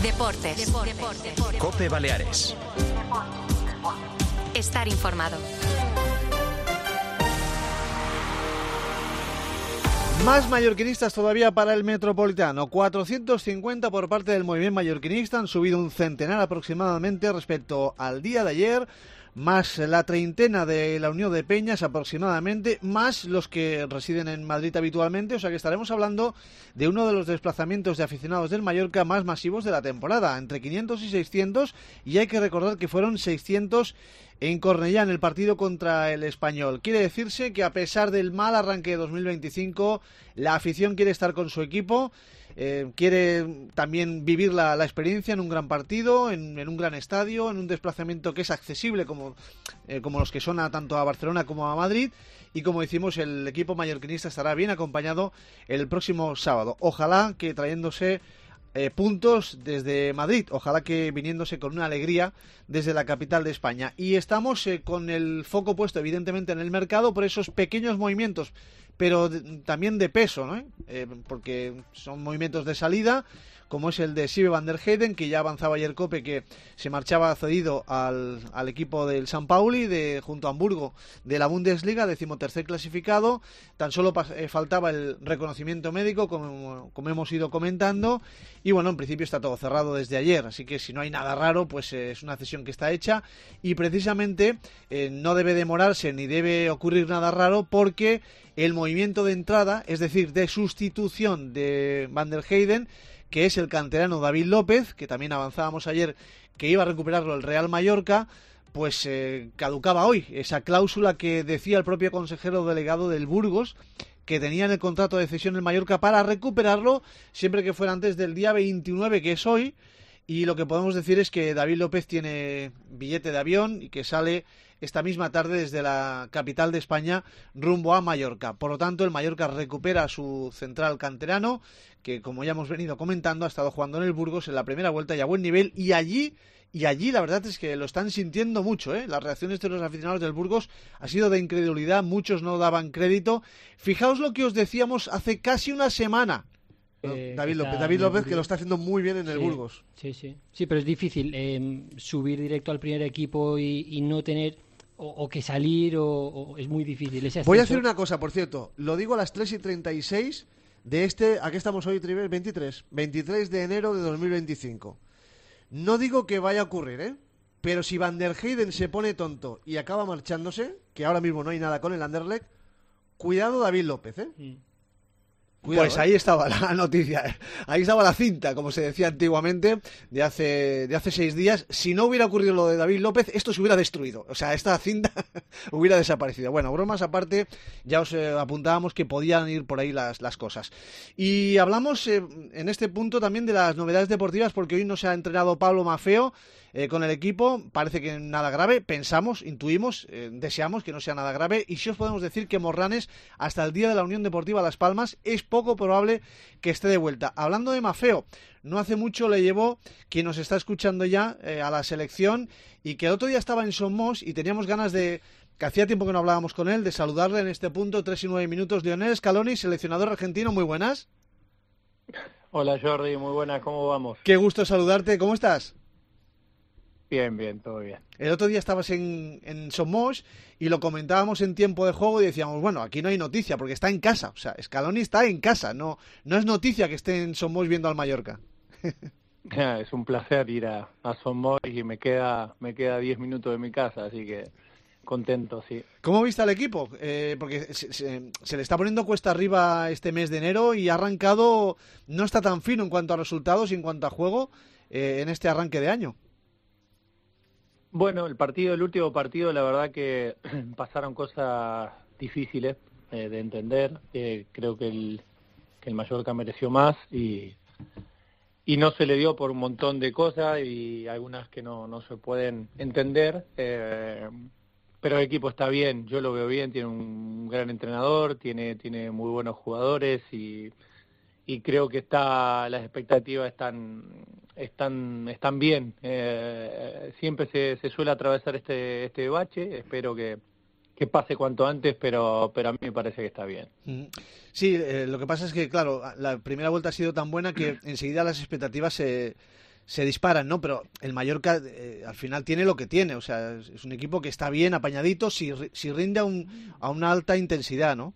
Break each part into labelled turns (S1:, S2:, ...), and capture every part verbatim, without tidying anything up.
S1: Deportes. Deportes. Deportes.
S2: COPE Baleares.
S1: Estar informado.
S3: Más mallorquinistas todavía para el Metropolitano. cuatrocientos cincuenta por parte del movimiento mallorquinista, han subido un centenar aproximadamente respecto al día de ayer, más la treintena de la Unión de Peñas aproximadamente, más los que residen en Madrid habitualmente, o sea que estaremos hablando de uno de los desplazamientos de aficionados del Mallorca más masivos de la temporada, entre quinientos y seiscientos, y hay que recordar que fueron seiscientos en Cornellá en el partido contra el Español. Quiere decirse que a pesar del mal arranque de dos mil veinticinco, la afición quiere estar con su equipo, eh, quiere también vivir la, la experiencia en un gran partido, en, en un gran estadio, en un desplazamiento que es accesible como, eh, como los que son a, tanto a Barcelona como a Madrid, y como decimos, el equipo mallorquinista estará bien acompañado el próximo sábado. Ojalá que trayéndose Eh, puntos desde Madrid, ojalá que viniéndose con una alegría desde la capital de España. Y estamos eh, con el foco puesto evidentemente en el mercado por esos pequeños movimientos, pero de, también de peso, ¿no? Eh, porque son movimientos de salida, como es el de Sive van der Heyden, que ya avanzaba ayer COPE que se marchaba cedido al, al equipo del San Pauli, de, junto a Hamburgo, de la Bundesliga, decimotercer clasificado. Tan solo pas, eh, faltaba el reconocimiento médico, como, como hemos ido comentando, y bueno, en principio está todo cerrado desde ayer, así que si no hay nada raro, pues eh, es una cesión que está hecha, y precisamente eh, no debe demorarse ni debe ocurrir nada raro, porque el movimiento de entrada, es decir, de sustitución de van der Heyden, que es el canterano David López, que también avanzábamos ayer que iba a recuperarlo el Real Mallorca, pues eh, caducaba hoy esa cláusula que decía el propio consejero delegado del Burgos, que tenía en el contrato de cesión el Mallorca para recuperarlo siempre que fuera antes del día veintinueve, que es hoy, y lo que podemos decir es que David López tiene billete de avión y que sale esta misma tarde desde la capital de España rumbo a Mallorca. Por lo tanto, el Mallorca recupera a su central canterano, que como ya hemos venido comentando, ha estado jugando en el Burgos en la primera vuelta y a buen nivel, y allí, y allí la verdad es que lo están sintiendo mucho, ¿eh? Las reacciones de los aficionados del Burgos ha sido de incredulidad, muchos no daban crédito. Fijaos lo que os decíamos hace casi una semana. Eh, David López, David López que lo está haciendo muy bien en el
S4: sí,
S3: Burgos.
S4: Sí, sí, sí, pero es difícil eh, subir directo al primer equipo y, y no tener o, o que salir o, o es muy difícil. Ese
S3: Voy a hacer una cosa, por cierto, lo digo a las tres y treinta y seis de este, aquí estamos hoy, veintitrés, veintitrés de enero de dos mil veinticinco. No digo que vaya a ocurrir, ¿eh? Pero si Van der Heyden se pone tonto y acaba marchándose, que ahora mismo no hay nada con el Anderlecht, cuidado David López, ¿eh? Mm. Cuidado, pues ahí ¿eh? estaba la noticia, ahí estaba la cinta, como se decía antiguamente, de hace de hace seis días. Si no hubiera ocurrido lo de David López, esto se hubiera destruido, o sea, esta cinta hubiera desaparecido. Bueno, bromas aparte, ya os eh, apuntábamos que podían ir por ahí las, las cosas. Y hablamos eh, en este punto también de las novedades deportivas, porque hoy no se ha entrenado Pablo Maffeo eh, con el equipo, parece que nada grave, pensamos, intuimos, eh, deseamos que no sea nada grave, y si os podemos decir que Morranes, hasta el día de la Unión Deportiva Las Palmas, es poco probable que esté de vuelta. Hablando de Maffeo, no hace mucho le llevó, quien nos está escuchando ya, eh, a la selección, y que el otro día estaba en Somos y teníamos ganas de, que hacía tiempo que no hablábamos con él, de saludarle en este punto, tres y nueve minutos. Lionel Scaloni, seleccionador argentino, muy buenas.
S5: Hola Jordi, muy buenas, ¿cómo vamos?
S3: Qué gusto saludarte, ¿cómo estás?
S5: Bien, bien, todo bien.
S3: El otro día estabas en, en Somos y lo comentábamos en tiempo de juego y decíamos, bueno, aquí no hay noticia porque está en casa. O sea, Scaloni está en casa, no, no es noticia que esté en Somos viendo al Mallorca.
S5: Es un placer ir a, a Somos y me queda me queda diez minutos de mi casa, así que contento, sí.
S3: ¿Cómo viste al equipo? Eh, porque se, se, se le está poniendo cuesta arriba este mes de enero y ha arrancado, no está tan fino en cuanto a resultados y en cuanto a juego eh, en este arranque de año.
S5: Bueno, el partido, el último partido, la verdad que pasaron cosas difíciles eh, de entender. Eh, creo que el, que el Mallorca mereció más y, y no se le dio por un montón de cosas y algunas que no, no se pueden entender. Eh, pero el equipo está bien, yo lo veo bien, tiene un gran entrenador, tiene, tiene muy buenos jugadores y, y creo que está las expectativas están... están están bien. Eh, siempre se, se suele atravesar este este bache, espero que, que pase cuanto antes, pero pero a mí me parece que está bien.
S3: Sí, eh, lo que pasa es que, claro, la primera vuelta ha sido tan buena que enseguida las expectativas se, se disparan, ¿no? Pero el Mallorca eh, al final tiene lo que tiene, o sea, es, es un equipo que está bien apañadito si, si rinde a, un, a una alta intensidad, ¿no?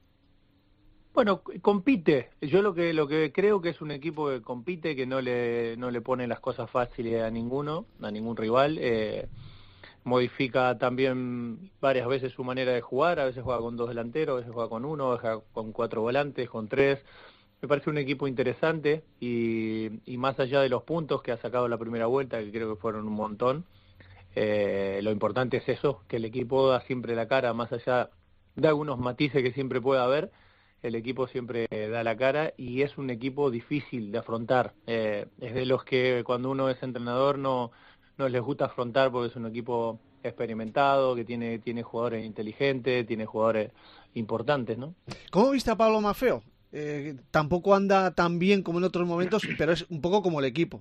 S5: Bueno, compite. Yo lo que lo que creo que es un equipo que compite, que no le no le pone las cosas fáciles a ninguno, a ningún rival. Eh, modifica también varias veces su manera de jugar. A veces juega con dos delanteros, a veces juega con uno, a veces juega con cuatro volantes, con tres. Me parece un equipo interesante y, y más allá de los puntos que ha sacado la primera vuelta, que creo que fueron un montón, eh, lo importante es eso, que el equipo da siempre la cara, más allá de algunos matices que siempre pueda haber. El equipo siempre da la cara y es un equipo difícil de afrontar. Eh, es de los que cuando uno es entrenador no, no les gusta afrontar porque es un equipo experimentado, que tiene, tiene jugadores inteligentes, tiene jugadores importantes, ¿no?
S3: ¿Cómo viste a Pablo Maffeo? Eh, tampoco anda tan bien como en otros momentos, pero es un poco como el equipo.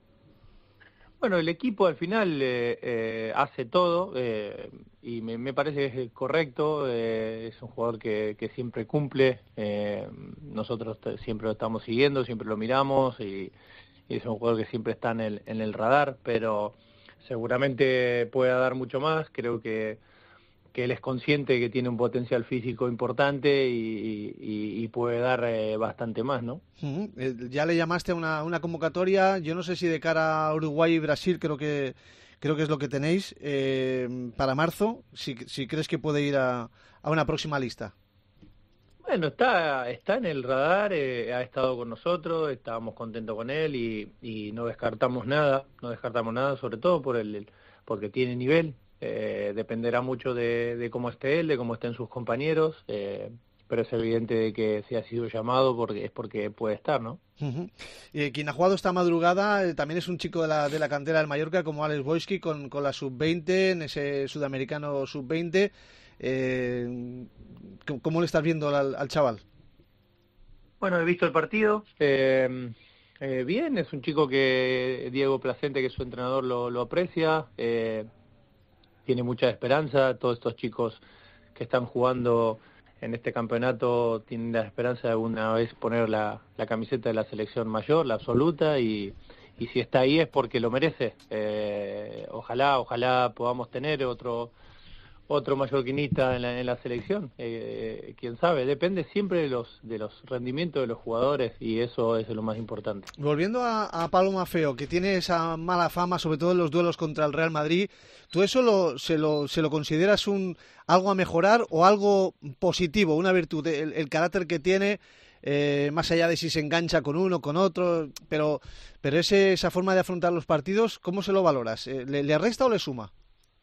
S5: Bueno, el equipo al final eh, eh, hace todo eh, y me, me parece que es correcto, eh, es un jugador que, que siempre cumple, eh, nosotros t- siempre lo estamos siguiendo, siempre lo miramos y, y es un jugador que siempre está en el, en el radar, pero seguramente pueda dar mucho más, creo que, que él es consciente que tiene un potencial físico importante y, y, y puede dar eh, bastante más, ¿no?
S3: Uh-huh. Eh, ya le llamaste a una, una convocatoria, yo no sé si de cara a Uruguay y Brasil, creo que creo que es lo que tenéis eh, para marzo, si, si crees que puede ir a, a una próxima lista.
S5: Bueno, está está en el radar, eh, ha estado con nosotros, estábamos contentos con él y, y no descartamos nada, no descartamos nada, sobre todo por el porque tiene nivel. Eh, dependerá mucho de, de cómo esté él, de cómo estén sus compañeros, eh, pero es evidente de que si ha sido llamado porque es porque puede estar, ¿no?
S3: Uh-huh. Eh, quien ha jugado esta madrugada eh, también es un chico de la, de la cantera del Mallorca, como Alex Wojcicki, con, con la sub veinte, en ese sudamericano sub veinte. Eh, ¿Cómo le estás viendo al, al chaval?
S5: Bueno, he visto el partido. Eh, eh, bien, es un chico que Diego Placente, que es su entrenador, lo, lo aprecia. Eh, tiene mucha esperanza. Todos estos chicos que están jugando en este campeonato tienen la esperanza de alguna vez poner la, la camiseta de la selección mayor, la absoluta, y, y si está ahí es porque lo merece. Eh, ojalá, ojalá podamos tener otro otro mallorquinista en la, en la selección. Eh, quién sabe, depende siempre de los de los rendimientos de los jugadores y eso es lo más importante.
S3: Volviendo a, a Pablo Maffeo, que tiene esa mala fama, sobre todo en los duelos contra el Real Madrid, ¿tú eso lo, se, lo, se lo consideras un algo a mejorar o algo positivo, una virtud, el, el carácter que tiene, eh, más allá de si se engancha con uno, con otro, pero pero ese, esa forma de afrontar los partidos, ¿cómo se lo valoras? Eh, ¿le, ¿Le resta o le suma?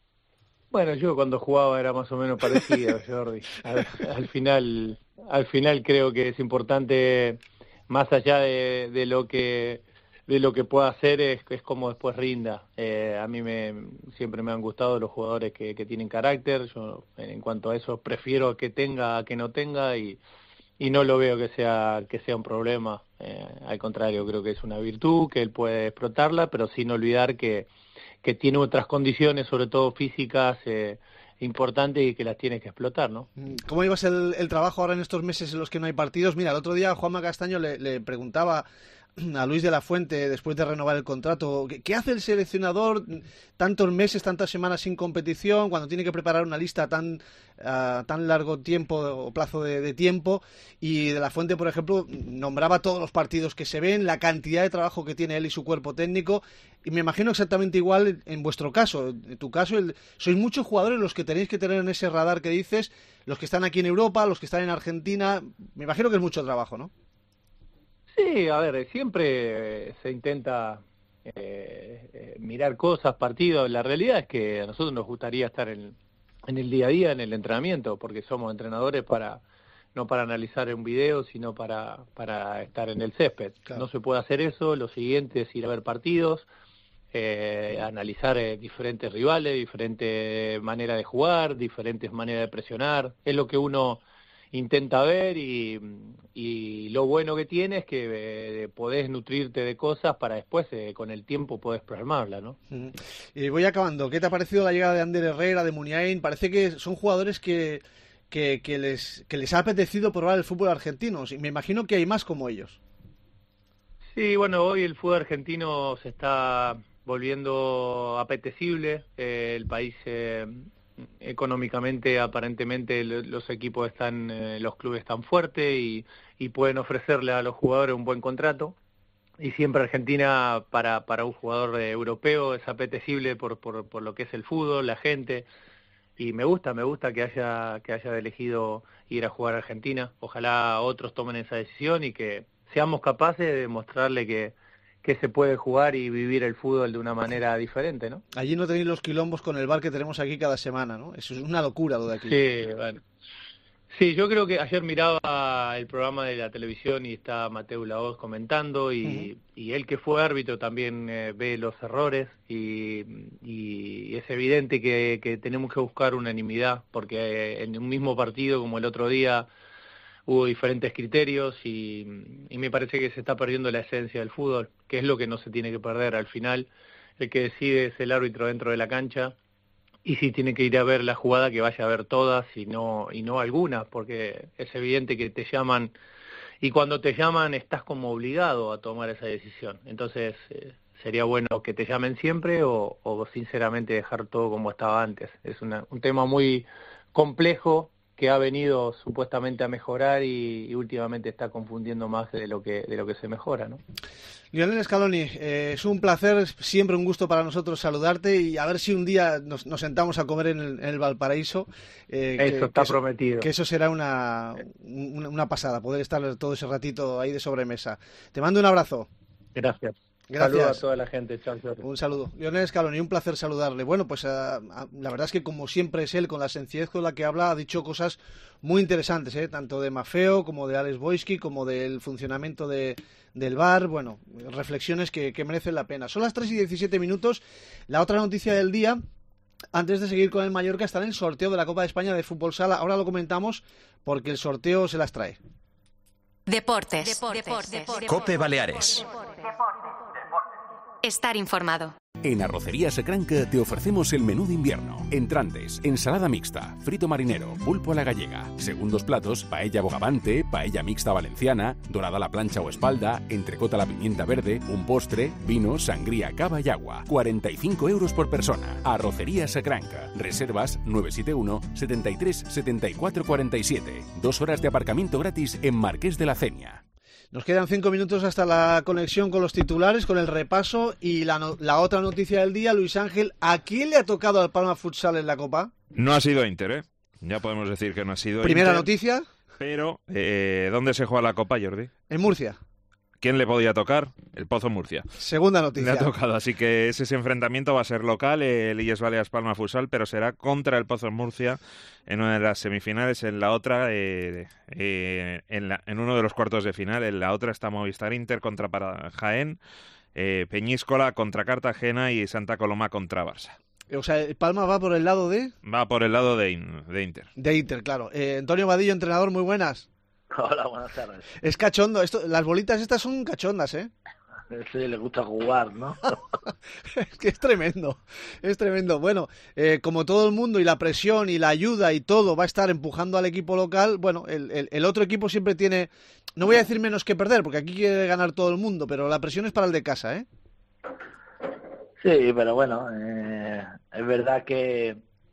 S5: Bueno, yo cuando jugaba era más o menos parecido, Jordi. Al, al final, al final creo que es importante, más allá de, de lo que de lo que pueda hacer, es, es como después rinda. Eh, a mí me siempre me han gustado los jugadores que, que tienen carácter. Yo, en cuanto a eso, prefiero que tenga a que no tenga y y no lo veo que sea que sea un problema. Eh, al contrario, creo que es una virtud, que él puede explotarla, pero sin olvidar que que tiene otras condiciones, sobre todo físicas, eh, importantes y que las tiene que explotar, ¿no?
S3: ¿Cómo llevas el, el trabajo ahora en estos meses en los que no hay partidos? Mira, el otro día Juanma Castaño le, le preguntaba a Luis de la Fuente, después de renovar el contrato, ¿qué, qué hace el seleccionador tantos meses, tantas semanas sin competición, cuando tiene que preparar una lista tan uh, tan largo tiempo o plazo de, de tiempo? Y de la Fuente, por ejemplo, nombraba todos los partidos que se ven, la cantidad de trabajo que tiene él y su cuerpo técnico, y me imagino exactamente igual en vuestro caso. En tu caso, el, sois muchos jugadores los que tenéis que tener en ese radar que dices, los que están aquí en Europa, los que están en Argentina, me imagino que es mucho trabajo, ¿no?
S5: Sí, a ver, siempre se intenta eh, eh, mirar cosas, partidos. La realidad es que a nosotros nos gustaría estar en, en el día a día, en el entrenamiento, porque somos entrenadores para no para analizar un video, sino para para estar en el césped. Claro. No se puede hacer eso. Lo siguiente es ir a ver partidos, eh, analizar eh, diferentes rivales, diferentes maneras de jugar, diferentes maneras de presionar. Es lo que uno intenta ver y, y lo bueno que tiene es que eh, podés nutrirte de cosas para después, eh, con el tiempo, podés plasmarla, ¿no?
S3: Uh-huh. Y voy acabando. ¿Qué te ha parecido la llegada de Ander Herrera, de Muniain? Parece que son jugadores que, que, que, les, que les ha apetecido probar el fútbol argentino. Me imagino que hay más como ellos.
S5: Sí, bueno, hoy el fútbol argentino se está volviendo apetecible, eh, el país eh, económicamente, aparentemente los equipos están, eh, los clubes están fuertes y, y pueden ofrecerle a los jugadores un buen contrato. Y siempre Argentina para para un jugador eh, europeo es apetecible por, por por lo que es el fútbol, la gente, y me gusta, me gusta que haya que haya elegido ir a jugar a Argentina. Ojalá otros tomen esa decisión y que seamos capaces de demostrarle que que se puede jugar y vivir el fútbol de una manera diferente, ¿no?
S3: Allí no tenéis los quilombos con el bar que tenemos aquí cada semana, ¿no? Eso es una locura lo de aquí.
S5: Sí, bueno. Sí, yo creo que ayer miraba el programa de la televisión y está Mateu Laoz comentando y, uh-huh. y él que fue árbitro también eh, ve los errores y, y es evidente que, que tenemos que buscar unanimidad porque en un mismo partido como el otro día hubo diferentes criterios y, y me parece que se está perdiendo la esencia del fútbol, que es lo que no se tiene que perder al final. El que decide es el árbitro dentro de la cancha. Y si tiene que ir a ver la jugada, que vaya a ver todas y no y no algunas, porque es evidente que te llaman y cuando te llaman estás como obligado a tomar esa decisión. Entonces eh, sería bueno que te llamen siempre o, o sinceramente dejar todo como estaba antes. Es una, un tema muy complejo que ha venido supuestamente a mejorar y, y últimamente está confundiendo más de lo que de lo que se mejora, ¿no?
S3: Lionel Scaloni, eh, es un placer, siempre un gusto para nosotros saludarte y a ver si un día nos, nos sentamos a comer en el, en el Valparaíso. Eh,
S5: eso
S3: que,
S5: está
S3: que
S5: prometido.
S3: Eso, que eso será una, una, una pasada, poder estar todo ese ratito ahí de sobremesa. Te mando un abrazo.
S5: Gracias.
S3: Gracias.
S5: Saludos a toda la gente. Chao, chao.
S3: Un saludo. Lionel Scaloni, un placer saludarle. Bueno, pues uh, uh, la verdad es que como siempre es él, con la sencillez con la que habla, ha dicho cosas muy interesantes, ¿eh? Tanto de Maffeo como de Alex Boyski, como del funcionamiento de, del V A R. Bueno, reflexiones que, que merecen la pena. Son las tres y diecisiete minutos. La otra noticia del día, antes de seguir con el Mallorca, está en el sorteo de la Copa de España de Fútbol Sala. Ahora lo comentamos porque el sorteo se las trae.
S1: Deportes. Deportes. Deportes. Deportes.
S2: Cope Baleares.
S1: Estar informado.
S6: En Arrocería Secranca te ofrecemos el menú de invierno. Entrantes, ensalada mixta, frito marinero, pulpo a la gallega. Segundos platos, paella bogavante, paella mixta valenciana, dorada a la plancha o espalda, entrecota a la pimienta verde, un postre, vino, sangría, cava y agua. cuarenta y cinco euros por persona. Arrocería Secranca. Reservas nueve siete uno, setenta y tres, setenta y cuatro cuarenta y siete. Dos horas de aparcamiento gratis en Marqués de la Cenia.
S3: Nos quedan cinco minutos hasta la conexión con los titulares, con el repaso y la, no, la otra noticia del día. Luis Ángel, ¿a quién le ha tocado al Palma Futsal en la Copa?
S7: No ha sido Inter, ¿eh? Ya podemos decir que no ha sido
S3: Primera
S7: Inter.
S3: noticia.
S7: Pero, eh, ¿dónde se juega la Copa, Jordi?
S3: En Murcia.
S7: ¿Quién le podía tocar? El Pozo Murcia.
S3: Segunda noticia.
S7: Le ha tocado, así que ese, ese enfrentamiento va a ser local, el I E S Baleas Palma Futsal, pero será contra el Pozo Murcia en una de las semifinales, en la otra, eh, eh, en, la, en uno de los cuartos de final, en la otra está Movistar Inter contra para Jaén, eh, Peñíscola contra Cartagena y Santa Coloma contra Barça.
S3: O sea, el Palma va por el lado de...
S7: Va por el lado de, de Inter.
S3: De Inter, claro. Eh, Antonio Vadillo, entrenador, muy buenas.
S8: Hola, buenas tardes.
S3: Es cachondo, esto, las bolitas estas son cachondas, ¿eh?
S8: Sí, le gusta jugar, ¿no?
S3: Es que es tremendo, es tremendo. Bueno, eh, como todo el mundo y la presión y la ayuda y todo va a estar empujando al equipo local, bueno, el, el, el otro equipo siempre tiene, no voy a decir menos que perder, porque aquí quiere ganar todo el mundo, pero la presión es para el de casa, ¿eh?
S8: Sí, pero bueno, eh, es verdad que,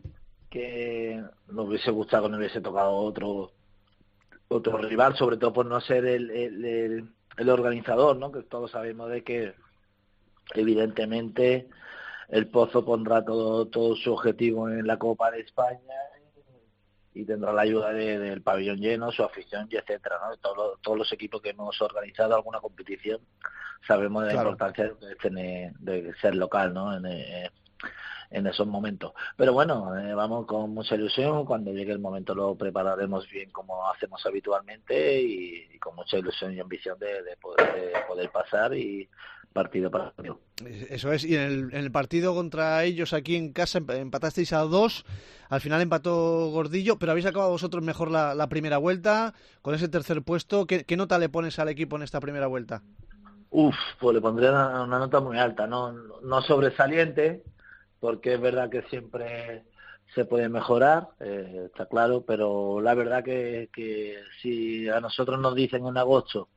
S8: que nos hubiese gustado que nos hubiese tocado otro otro rival, sobre todo por no ser el, el, el, el organizador, ¿no? Que todos sabemos de que evidentemente el Pozo pondrá todo todo su objetivo en la Copa de España y, y tendrá la ayuda de, del pabellón lleno, su afición y etcétera, ¿no? Todos, todos los equipos que hemos organizado alguna competición sabemos de la claro. importancia de, tener, de ser local, ¿no? En, eh, en esos momentos. Pero bueno, eh, vamos con mucha ilusión. Cuando llegue el momento lo prepararemos bien como hacemos habitualmente y, y con mucha ilusión y ambición de, de, poder, de poder pasar y partido para partido.
S3: Eso es, y en el, en el partido contra ellos aquí en casa empatasteis a dos, al final empató Gordillo, pero habéis acabado vosotros mejor la, la primera vuelta, con ese tercer puesto. ¿Qué, qué nota le pones al equipo en esta primera vuelta?
S8: Uf, pues le pondré una, una nota muy alta, no, no sobresaliente, porque es verdad que siempre se puede mejorar, eh, está claro, pero la verdad que, que si a nosotros nos dicen en agosto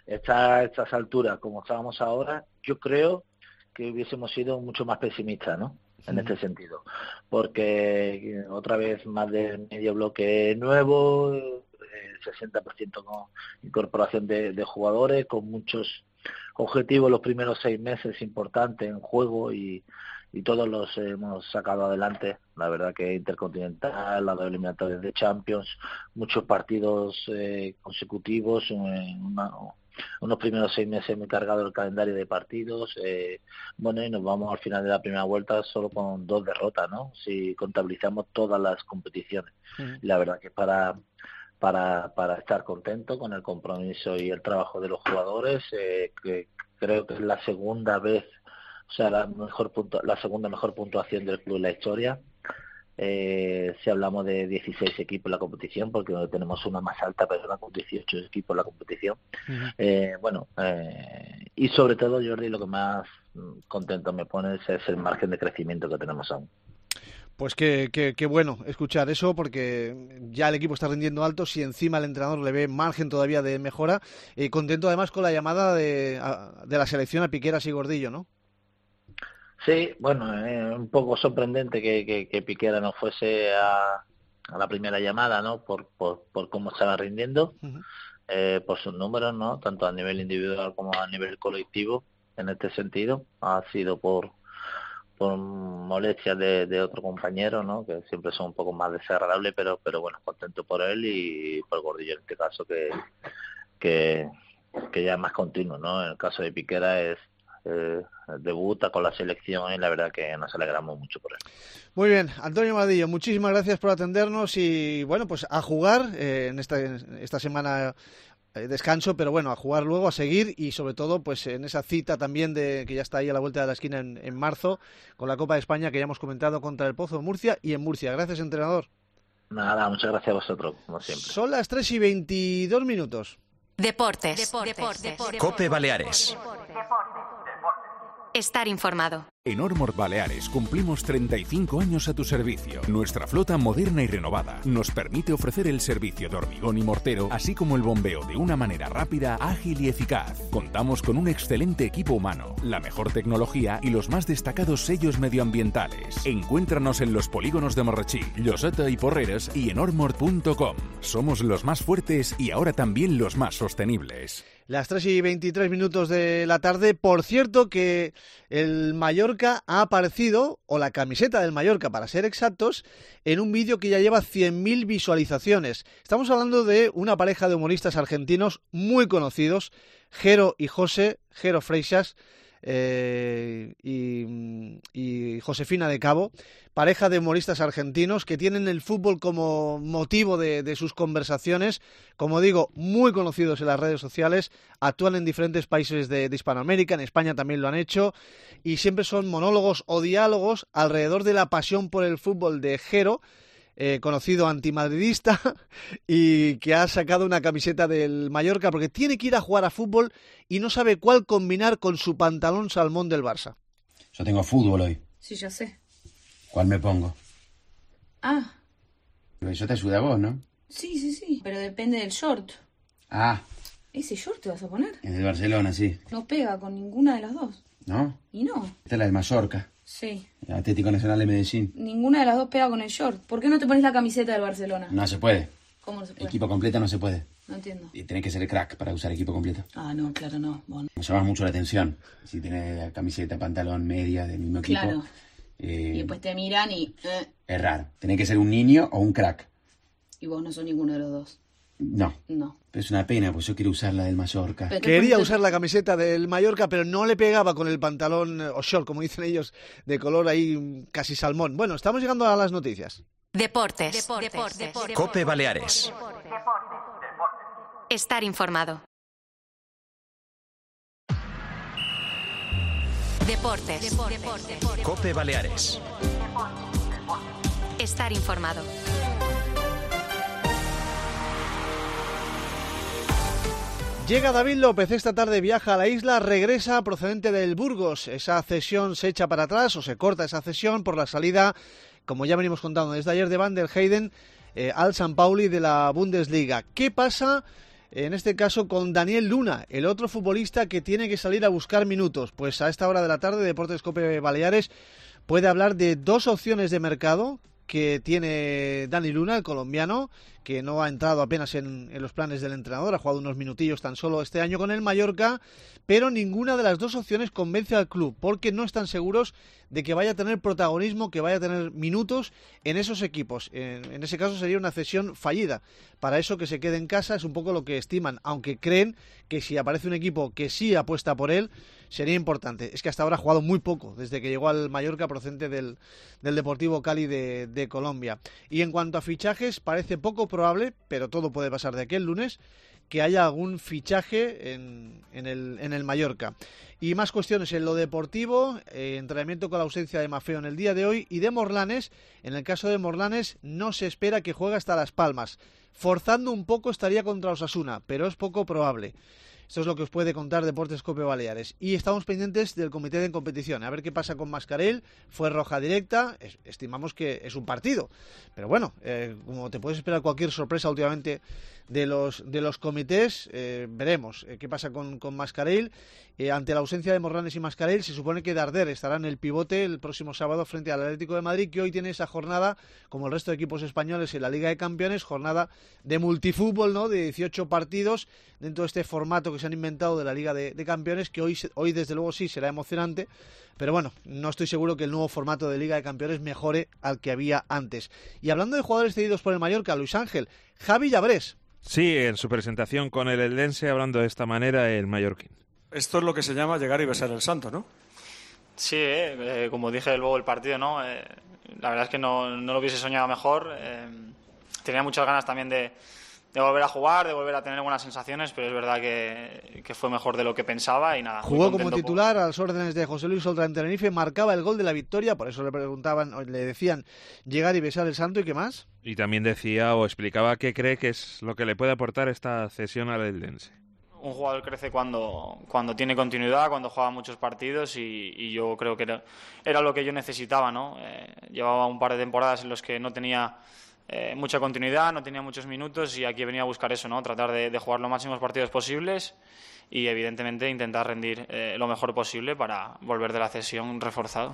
S8: estar a estas alturas como estábamos ahora, yo creo que hubiésemos sido mucho más pesimistas, ¿no? En sí. Este sentido, porque otra vez más de medio bloque nuevo, sesenta por ciento con incorporación de, de jugadores, con muchos objetivos los primeros seis meses importantes en juego y, y todos los hemos sacado adelante. La verdad que Intercontinental, la de eliminatorias de Champions, muchos partidos eh, consecutivos, en una, unos primeros seis meses me he cargado el calendario de partidos, eh, bueno, y nos vamos al final de la primera vuelta solo con dos derrotas, ¿no? Si contabilizamos todas las competiciones. Uh-huh. Y la verdad que para para para estar contento con el compromiso y el trabajo de los jugadores, eh, que creo que es la segunda vez, o sea, la mejor punto, la segunda mejor puntuación del club en la historia. Eh, si hablamos de dieciséis equipos en la competición, porque tenemos una más alta, pero una con dieciocho equipos en la competición. Uh-huh. Eh, bueno, eh, y sobre todo, Jordi, lo que más contento me pone es, es el margen de crecimiento que tenemos aún.
S3: Pues qué, qué, qué bueno escuchar eso, porque ya el equipo está rindiendo alto, si encima el entrenador le ve margen todavía de mejora. Eh, contento además con la llamada de, a, de la selección a Piqueras y Gordillo, ¿no?
S8: Sí, bueno, es eh, un poco sorprendente que, que, que Piquera no fuese a, a la primera llamada, ¿no? Por, por, por cómo estaba rindiendo, uh-huh. eh, por sus números, ¿no? Tanto a nivel individual como a nivel colectivo. En este sentido, ha sido por por molestias de, de otro compañero, ¿no? Que siempre son un poco más desagradables, pero pero bueno, contento por él y por Gordillo en este caso, que que, que ya es más continuo, ¿no? En el caso de Piquera es eh, debuta con la selección y la verdad que nos alegramos mucho por él.
S3: Muy bien, Antonio Vadillo, muchísimas gracias por atendernos y bueno, pues a jugar eh, en esta esta semana descanso, pero bueno, a jugar luego, a seguir y sobre todo pues en esa cita también de que ya está ahí a la vuelta de la esquina en, en marzo con la Copa de España que ya hemos comentado contra el Pozo de Murcia y en Murcia. Gracias, entrenador.
S8: Nada, muchas gracias a vosotros, como siempre.
S3: Son las tres y veintidós minutos.
S1: Deportes. Deportes. Deportes. Deportes.
S2: Cope Baleares.
S1: Estar informado.
S6: En Ormord Baleares cumplimos treinta y cinco años a tu servicio. Nuestra flota moderna y renovada nos permite ofrecer el servicio de hormigón y mortero, así como el bombeo de una manera rápida, ágil y eficaz. Contamos con un excelente equipo humano, la mejor tecnología y los más destacados sellos medioambientales. Encuéntranos en los polígonos de Morrachí, Lloseta y Porreres y en ormord punto com. Somos los más fuertes y ahora también los más sostenibles.
S3: Las tres y veintitrés minutos de la tarde. Por cierto que el Mallorca ha aparecido, o la camiseta del Mallorca para ser exactos, en un vídeo que ya lleva cien mil visualizaciones. Estamos hablando de una pareja de humoristas argentinos muy conocidos, Jero y José, Jero Freixas eh, y, y Josefina de Cabo, pareja de humoristas argentinos que tienen el fútbol como motivo de, de sus conversaciones, como digo, muy conocidos en las redes sociales, actúan en diferentes países de, de Hispanoamérica, en España también lo han hecho, y siempre son monólogos o diálogos alrededor de la pasión por el fútbol de Jero, eh, conocido antimadridista, y que ha sacado una camiseta del Mallorca porque tiene que ir a jugar a fútbol y no sabe cuál combinar con su pantalón salmón del Barça.
S9: Yo tengo fútbol hoy.
S10: Sí, yo sé.
S9: ¿Cuál me pongo?
S10: Ah.
S9: Pero yo te ayudé a vos, ¿no?
S10: Sí, sí, sí. Pero depende del short.
S9: Ah.
S10: ¿Ese short te vas a poner?
S9: Es del Barcelona, sí.
S10: No pega con ninguna de las dos.
S9: ¿No?
S10: ¿Y no?
S9: Esta es la del Mallorca.
S10: Sí.
S9: El Atlético Nacional de Medellín.
S10: Ninguna de las dos pega con el short. ¿Por qué no te pones la camiseta del Barcelona?
S9: No se puede.
S10: ¿Cómo no se puede?
S9: Equipo completo no se puede.
S10: No entiendo.
S9: Y tenés que ser crack para usar equipo completo.
S10: Ah, no, claro, no. Bueno.
S9: Me llama mucho la atención. Si tenés camiseta, pantalón, media del mismo equipo.
S10: Claro.
S9: Eh,
S10: y después te miran y... Eh.
S9: Es raro. Tenés que ser un niño o un crack.
S10: Y vos no sos ninguno de los dos.
S9: No.
S10: No.
S9: Pero es una pena, pues yo quiero usar la del Mallorca.
S3: Quería usar la camiseta del Mallorca, pero no le pegaba con el pantalón o short, como dicen ellos, de color ahí casi salmón. Bueno, estamos llegando a las noticias.
S1: Deportes. Deportes. Deportes. Deportes.
S2: Cope Baleares.
S1: Estar informado. Deportes. Deportes. Deportes.
S2: Cope Baleares.
S1: Estar informado.
S3: Llega David López, esta tarde viaja a la isla, regresa procedente del Burgos. Esa cesión se echa para atrás o se corta esa cesión por la salida, como ya venimos contando desde ayer, de Van der Heyden eh, al San Pauli de la Bundesliga. ¿Qué pasa En este caso con Daniel Luna, el otro futbolista que tiene que salir a buscar minutos. Pues a esta hora de la tarde, Deportes Cope Baleares puede hablar de dos opciones de mercado que tiene Dani Luna, el colombiano, que no ha entrado apenas en, en los planes del entrenador, ha jugado unos minutillos tan solo este año con el Mallorca, pero ninguna de las dos opciones convence al club, porque no están seguros de que vaya a tener protagonismo, que vaya a tener minutos en esos equipos. En, en ese caso sería una cesión fallida. Para eso, que se quede en casa es un poco lo que estiman, aunque creen que si aparece un equipo que sí apuesta por él, sería importante. Es que hasta ahora ha jugado muy poco, desde que llegó al Mallorca procedente del, del Deportivo Cali de, de Colombia. Y en cuanto a fichajes, parece poco probable, pero todo puede pasar de aquí el lunes, que haya algún fichaje en, en, el, en el Mallorca. Y más cuestiones en lo deportivo, eh, entrenamiento con la ausencia de Maffeo en el día de hoy, y de Morlanes. En el caso de Morlanes no se espera que juegue hasta Las Palmas. Forzando un poco estaría contra Osasuna, pero es poco probable. Esto es lo que os puede contar Deportes Cope Baleares. Y estamos pendientes del comité de competición. A ver qué pasa con Mascarell. Fue roja directa. Es, estimamos que es un partido. Pero bueno, eh, como te puedes esperar cualquier sorpresa últimamente de los de los comités, eh, veremos eh, qué pasa con, con Mascarell. Eh, ante la ausencia de Morlanes y Mascarell, se supone que Darder estará en el pivote el próximo sábado frente al Atlético de Madrid, que hoy tiene esa jornada, como el resto de equipos españoles en la Liga de Campeones, jornada de multifútbol, ¿no? De dieciocho partidos dentro de este formato que se han inventado de la Liga de, de Campeones, que hoy, hoy desde luego sí será emocionante, pero bueno, no estoy seguro que el nuevo formato de Liga de Campeones mejore al que había antes. Y hablando de jugadores cedidos por el Mallorca, Luis Ángel, Javi Llabrés.
S7: Sí, en su presentación con el Eldense, hablando de esta manera, el mallorquín.
S11: Esto es lo que se llama llegar y besar el santo, ¿no?
S12: Sí, eh, eh, como dije luego del partido, ¿no? Eh, la verdad es que no, no lo hubiese soñado mejor. Eh, tenía muchas ganas también de, de volver a jugar, de volver a tener buenas sensaciones, pero es verdad que, que fue mejor de lo que pensaba y nada.
S3: Jugó como titular por... a las órdenes de José Luis Oltra en Tenerife, marcaba el gol de la victoria, por eso le preguntaban, le decían llegar y besar el santo, ¿y qué más?
S7: Y también decía o explicaba qué cree que es lo que le puede aportar esta cesión al Eldense.
S12: Un jugador crece cuando, cuando tiene continuidad, cuando juega muchos partidos y, y yo creo que era, era lo que yo necesitaba, ¿no? Eh, llevaba un par de temporadas en los que no tenía eh, mucha continuidad, no tenía muchos minutos y aquí venía a buscar eso, ¿no? Tratar de, de jugar los máximos partidos posibles y evidentemente intentar rendir eh, lo mejor posible para volver de la cesión reforzado.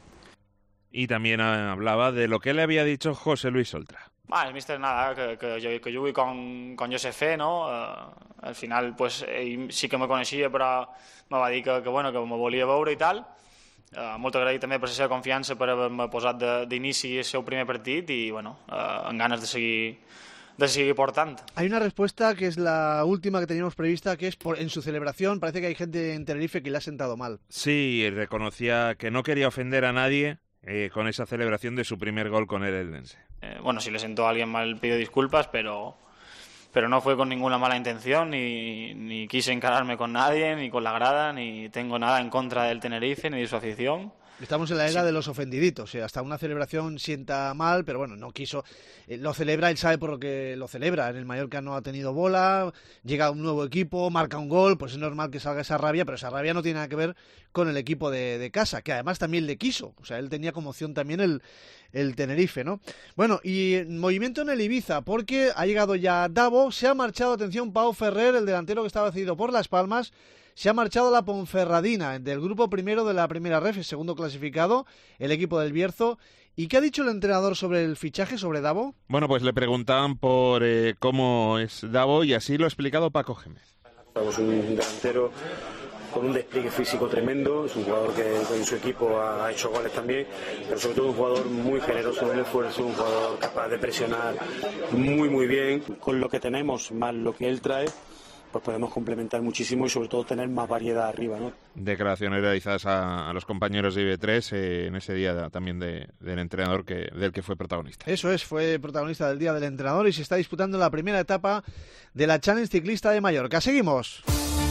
S7: Y también hablaba de lo que le había dicho José Luis Oltra.
S12: Ah, el míster nada, que, que, yo, que yo voy con, con Josefé, no? Uh, al final, pues, ell sí que me coneixia, però me va dir que, que, bueno, que me volia veure i tal. Uh, molt agraït també per la seva confiança, per haver-me posat d'inici el seu primer partit i, bueno, uh, amb ganes de seguir, de seguir portant.
S3: Hay una respuesta que es la última que teníamos prevista, que es por, en su celebración. Parece que hay gente en Tenerife que le ha sentado mal.
S7: Sí, reconocía que no quería ofender a nadie eh, con esa celebración de su primer gol con el Eldense.
S12: Eh, bueno, si le sentó a alguien mal pido disculpas, pero, pero no fue con ninguna mala intención, ni, ni quise encararme con nadie, ni con la grada, ni tengo nada en contra del Tenerife, ni de su afición.
S3: Estamos en la era
S12: sí.
S3: de los ofendiditos, eh, hasta una celebración sienta mal, pero bueno, no quiso, eh, lo celebra, él sabe por lo que lo celebra, en el Mallorca no ha tenido bola, llega un nuevo equipo, marca un gol, pues es normal que salga esa rabia, pero esa rabia no tiene nada que ver con el equipo de, de casa, que además también le quiso, o sea, él tenía como opción también el, el Tenerife, ¿no? Bueno, y movimiento en el Ibiza, porque ha llegado ya Davo, se ha marchado, atención, Pau Ferrer, el delantero que estaba cedido por Las Palmas, se ha marchado a la Ponferradina, del grupo primero de la primera ref, segundo clasificado, el equipo del Bierzo. ¿Y qué ha dicho el entrenador sobre el fichaje, sobre Davo?
S7: Bueno, pues le preguntaban por eh, cómo es Davo y así lo ha explicado Paco Gémez.
S13: Estamos un delantero con un despliegue físico tremendo, es un jugador que en su equipo ha hecho goles también, pero sobre todo un jugador muy generoso en el esfuerzo, un jugador capaz de presionar muy muy bien. Con lo que tenemos, más lo que él trae, pues podemos complementar muchísimo y sobre todo tener más variedad arriba, ¿no?
S7: Declaraciones realizadas a, a los compañeros de I B tres eh, en ese día de, también de, del entrenador que, del que fue protagonista.
S3: Eso es, fue protagonista del día del entrenador y se está disputando la primera etapa de la Challenge Ciclista de Mallorca. Seguimos.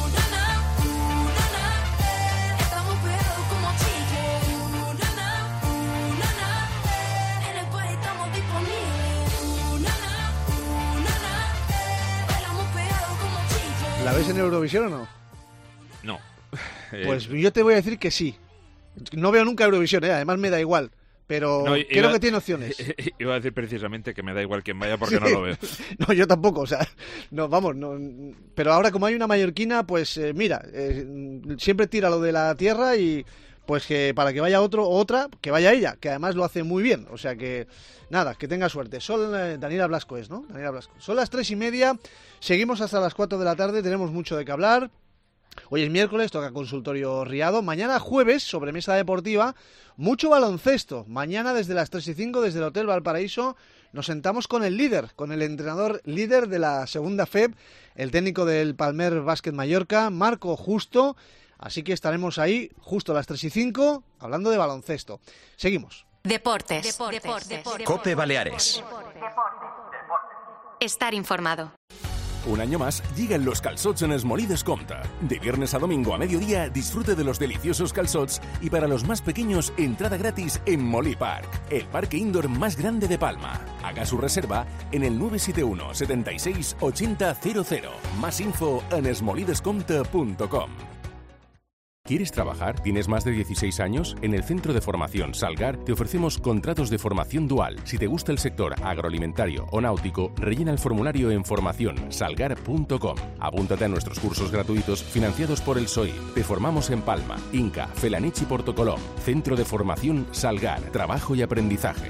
S3: ¿La ves en Eurovisión o no?
S7: No.
S3: Pues yo te voy a decir que sí. No veo nunca Eurovisión, ¿eh? Además me da igual. pero
S7: no,
S3: creo
S7: iba,
S3: que tiene opciones.
S7: Iba a decir precisamente que me da igual quién vaya porque sí. no lo veo.
S3: No, yo tampoco, o sea, no, vamos, no, pero ahora como hay una mallorquina, pues eh, mira, eh, siempre tira lo de la tierra y pues que para que vaya otro o otra, que vaya ella, que además lo hace muy bien, o sea que nada, que tenga suerte. Son eh, Daniela Blasco es, ¿no? Daniela Blasco. Son las tres y media, seguimos hasta las cuatro de la tarde, tenemos mucho de qué hablar. Hoy es miércoles, toca consultorio Riado. Mañana jueves, sobremesa deportiva, mucho baloncesto. Mañana desde las tres y cinco, desde el Hotel Valparaíso, nos sentamos con el líder, con el entrenador líder de la segunda F E B, el técnico del Palmer Básquet Mallorca, Marco Justo. Así que estaremos ahí justo a las tres y cinco, hablando de baloncesto. Seguimos.
S1: Deportes. Deportes. Deportes. Deportes.
S2: Cope Baleares.
S1: Estar informado.
S6: Un año más llegan los calçots en Esmolí Descompte. De viernes a domingo a mediodía disfrute de los deliciosos calçots y para los más pequeños entrada gratis en Molí Park, el parque indoor más grande de Palma. Haga su reserva en el nueve siete uno, setenta y seis, ochenta cero cero. Más info en esmolí descompte punto com. ¿Quieres trabajar? ¿Tienes más de dieciséis años? En el Centro de Formación Salgar te ofrecemos contratos de formación dual. Si te gusta el sector agroalimentario o náutico, rellena el formulario en formación salgar punto com. Apúntate a nuestros cursos gratuitos financiados por el S O I. Te formamos en Palma, Inca, Felanich y Portocolom. Centro de Formación Salgar. Trabajo y aprendizaje.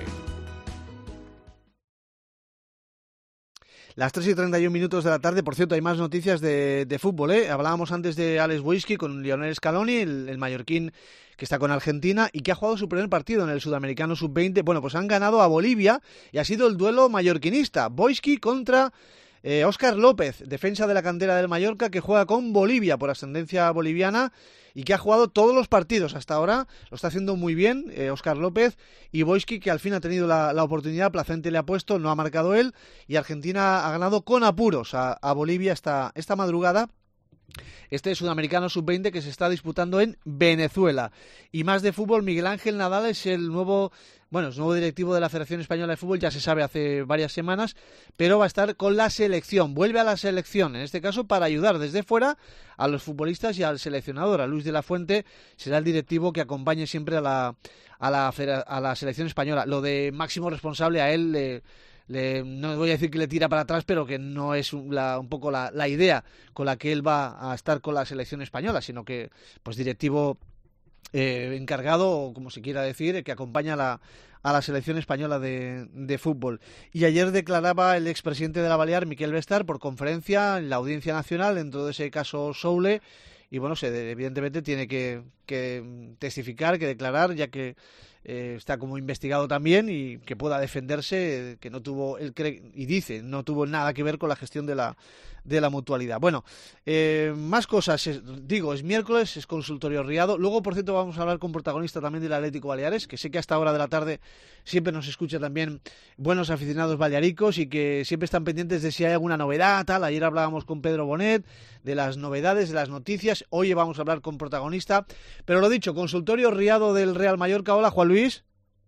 S3: Las tres y treinta y un minutos de la tarde. Por cierto, hay más noticias de, de fútbol, ¿eh? Hablábamos antes de Alex Boiski con Lionel Scaloni, el, el mallorquín que está con Argentina y que ha jugado su primer partido en el Sudamericano sub veinte. Bueno, pues han ganado a Bolivia y ha sido el duelo mallorquinista. Boiski contra eh, Óscar López, defensa de la cantera del Mallorca, que juega con Bolivia por ascendencia boliviana y que ha jugado todos los partidos hasta ahora. Lo está haciendo muy bien eh, Óscar López, y Boiski, que al fin ha tenido la, la oportunidad. Placente le ha puesto, no ha marcado él, y Argentina ha ganado con apuros a, a Bolivia esta, esta madrugada. Este Sudamericano sub veinte que se está disputando en Venezuela. Y más de fútbol, Miguel Ángel Nadal es el nuevo, bueno, es nuevo directivo de la Federación Española de Fútbol, ya se sabe hace varias semanas, pero va a estar con la selección, vuelve a la selección, en este caso para ayudar desde fuera a los futbolistas y al seleccionador. A Luis de la Fuente será el directivo que acompañe siempre a la, a la, a la selección española. Lo de máximo responsable a él le... Le, no voy a decir que le tira para atrás, pero que no es un, la, un poco la, la idea con la que él va a estar con la selección española, sino que pues directivo eh, encargado, o como se quiera decir, que acompaña a la, a la selección española de, de fútbol. Y ayer declaraba el expresidente de la Balear, Miquel Bestar, por conferencia en la Audiencia Nacional dentro de ese caso Soule, y bueno, se, evidentemente tiene que, que testificar, que declarar, ya que Eh, está como investigado también, y que pueda defenderse, eh, que no tuvo, él cree y dice, no tuvo nada que ver con la gestión de la de la mutualidad. Bueno, eh, más cosas, es, digo, es miércoles, es consultorio Riado. Luego, por cierto, vamos a hablar con protagonista también del Atlético Baleares, que sé que a esta hora de la tarde siempre nos escucha también buenos aficionados balearicos y que siempre están pendientes de si hay alguna novedad, tal. Ayer hablábamos con Pedro Bonet de las novedades, de las noticias. Hoy vamos a hablar con protagonista. Pero lo dicho, consultorio Riado del Real Mallorca. Hola, Juan Luis.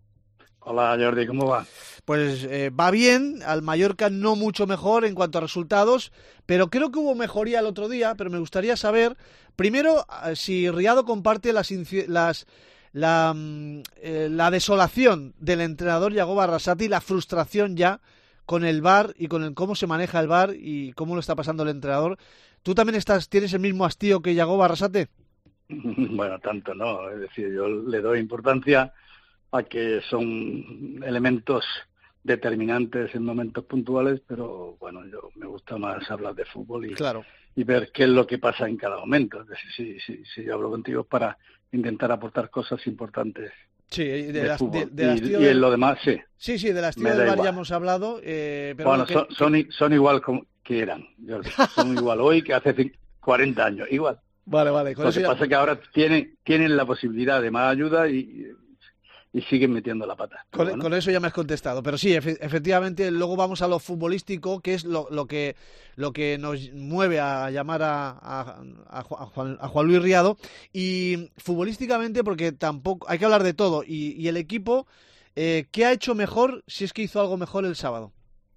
S14: Hola, Jordi, ¿cómo va?
S3: Pues eh, va bien, al Mallorca no mucho mejor en cuanto a resultados, pero creo que hubo mejoría el otro día. Pero me gustaría saber, primero, si Riado comparte las, las la, eh, la desolación del entrenador Yagoba Arrasate y la frustración ya con el V A R y con el cómo se maneja el V A R y cómo lo está pasando el entrenador. ¿Tú también estás tienes el mismo hastío que Yagoba Arrasate?
S14: Bueno, tanto no, es decir, yo le doy importancia a que son elementos determinantes en momentos puntuales, pero bueno, yo me gusta más hablar de fútbol y,
S3: claro.
S14: y ver qué es lo que pasa en cada momento. Es decir, si, si, si yo hablo contigo es para intentar aportar cosas importantes.
S3: Sí, de,
S14: de
S3: las,
S14: fútbol.
S3: De, de
S14: y,
S3: tío
S14: y
S3: del...
S14: en lo demás, sí.
S3: Sí, sí, de las tías del V A R ya hemos hablado. Eh, pero
S14: bueno,
S3: que,
S14: son,
S3: que...
S14: son, son igual como que eran, Jordi. Son igual hoy que hace cuarenta años, igual.
S3: Vale, vale.
S14: Lo que
S3: ya...
S14: pasa es que ahora tienen, tienen la posibilidad de más ayuda y... y siguen metiendo la pata.
S3: Con,
S14: bueno.
S3: con eso ya me has contestado, pero sí, efe, efectivamente, luego vamos a lo futbolístico, que es lo, lo que lo que nos mueve a llamar a, a, a, Juan, a Juan Luis Riado, y futbolísticamente, porque tampoco hay que hablar de todo, y, y el equipo, eh, ¿qué ha hecho mejor, si es que hizo algo mejor el sábado?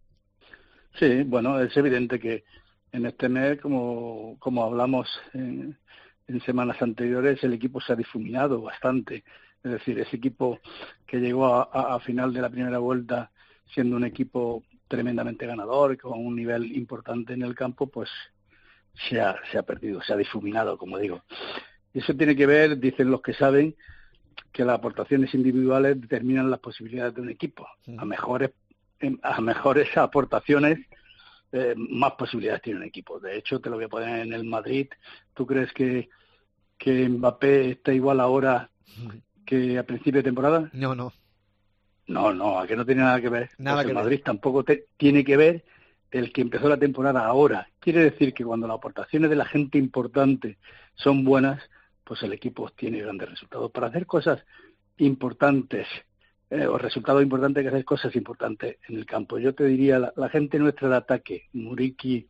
S14: Sí, bueno, es evidente que en este mes, como, como hablamos en, en semanas anteriores, el equipo se ha difuminado bastante. Es decir, ese equipo que llegó a, a, a final de la primera vuelta siendo un equipo tremendamente ganador, con un nivel importante en el campo, pues se ha, se ha perdido, se ha difuminado, como digo. Y eso tiene que ver, dicen los que saben, que las aportaciones individuales determinan las posibilidades de un equipo. A mejores, a mejores aportaciones, eh, más posibilidades tiene un equipo. De hecho, te lo voy a poner en el Madrid. ¿Tú crees que, que Mbappé está igual ahora que a principio de temporada?
S3: No, no.
S14: No, no, a que no tiene nada que ver.
S3: Nada
S14: pues
S3: que
S14: el
S3: ver.
S14: Madrid tampoco te, tiene que ver el que empezó la temporada ahora. Quiere decir que cuando las aportaciones de la gente importante son buenas, pues el equipo obtiene grandes resultados. Para hacer cosas importantes, eh, o resultados importantes, hay que hacer cosas importantes en el campo. Yo te diría, la, la gente nuestra de ataque, Muriqui,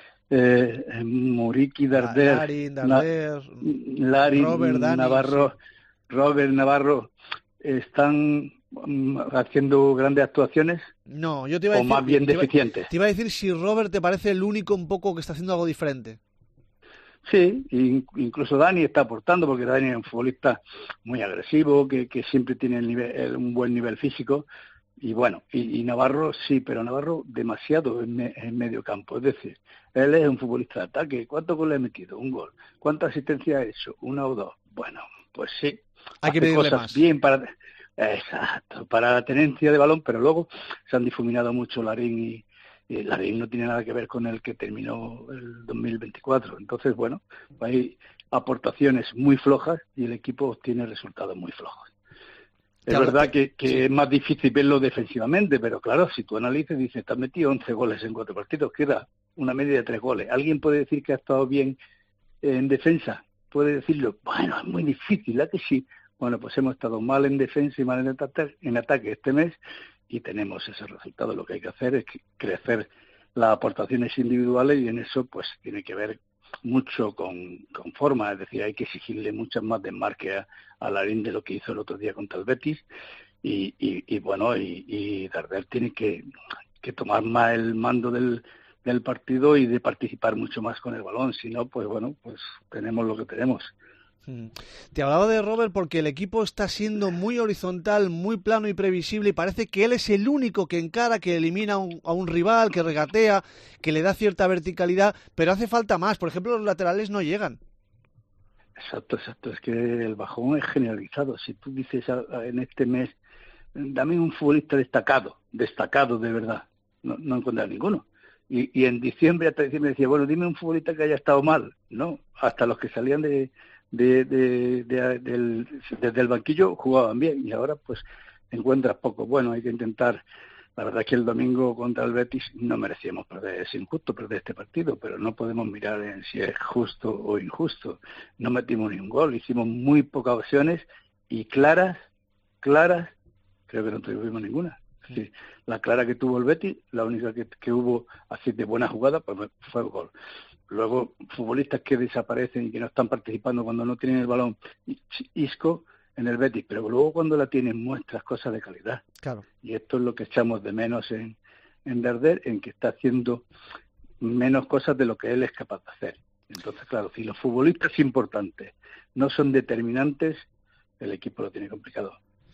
S14: eh, Muriqui, Darder,
S3: Larin, Darder,
S14: Na, Larin,
S3: Robert, Dani,
S14: Navarro,
S3: sí.
S14: Robert, Navarro, están um, haciendo grandes actuaciones.
S3: No, yo te iba a
S14: o
S3: decir,
S14: más bien
S3: te iba,
S14: deficientes.
S3: Te iba a decir si Robert te parece el único un poco que está haciendo algo diferente.
S14: Sí, incluso Dani está aportando, porque Dani es un futbolista muy agresivo, que, que siempre tiene el nivel, un buen nivel físico, y bueno, y, y Navarro sí, pero Navarro demasiado en, me, en medio campo, es decir, él es un futbolista de ataque. ¿Cuántos goles ha metido? Un gol. ¿Cuántas asistencias ha hecho? Una o dos. Bueno, pues sí,
S3: hay que
S14: hace
S3: pedirle
S14: cosas
S3: más.
S14: Bien para, exacto, para la tenencia de balón, pero luego se han difuminado mucho Larín y Y Larín no tiene nada que ver con el que terminó el dos mil veinticuatro. Entonces, bueno, hay aportaciones muy flojas y el equipo obtiene resultados muy flojos. Es
S3: Claro,
S14: verdad que, que
S3: sí.
S14: es más difícil verlo defensivamente, pero claro, si tú analizas, dices, te has metido once goles en cuatro partidos, queda una media de tres goles. ¿Alguien puede decir que ha estado bien en defensa? Puede decirlo, bueno, es muy difícil, ¿a que sí? Bueno, pues hemos estado mal en defensa y mal en ataque, en ataque este mes, y tenemos ese resultado. Lo que hay que hacer es crecer las aportaciones individuales, y en eso pues tiene que ver mucho con, con forma, es decir, hay que exigirle muchas más desmarques a, a Larín de lo que hizo el otro día contra el Betis, y, y, y bueno, y, y Darder tiene que, que tomar más el mando del, del partido y de participar mucho más con el balón, si no, pues bueno, pues tenemos lo que tenemos.
S3: Te hablaba de Robert porque el equipo está siendo muy horizontal, muy plano y previsible, y parece que él es el único que encara, que elimina a un, a un rival, que regatea, que le da cierta verticalidad, pero hace falta más. Por ejemplo, los laterales no llegan.
S14: Exacto, exacto. Es que el bajón es generalizado. Si tú dices en este mes, dame un futbolista destacado, destacado de verdad, no, no encuentras ninguno. Y, y en diciembre, hasta diciembre decía, bueno, dime un futbolista que haya estado mal. No, hasta los que salían de... De, de, de, del, desde el banquillo jugaban bien, y ahora pues encuentras poco. Bueno, hay que intentar. La verdad es que el domingo contra el Betis no merecíamos perder, es injusto perder este partido, pero no podemos mirar en si es justo o injusto. No metimos ni un gol, hicimos muy pocas opciones, y claras, claras, creo que no tuvimos ninguna. Sí, la clara que tuvo el Betis, la única que, que hubo así de buena jugada, pues fue el gol. Luego, futbolistas que desaparecen y que no están participando cuando no tienen el balón, Isco en el Betis, pero luego cuando la tienen muestras cosas de calidad.
S3: Claro.
S14: Y esto es lo que echamos de menos en, en Darder, en que está haciendo menos cosas de lo que él es capaz de hacer. Entonces, claro, si los futbolistas importantes no son determinantes, el equipo lo tiene complicado.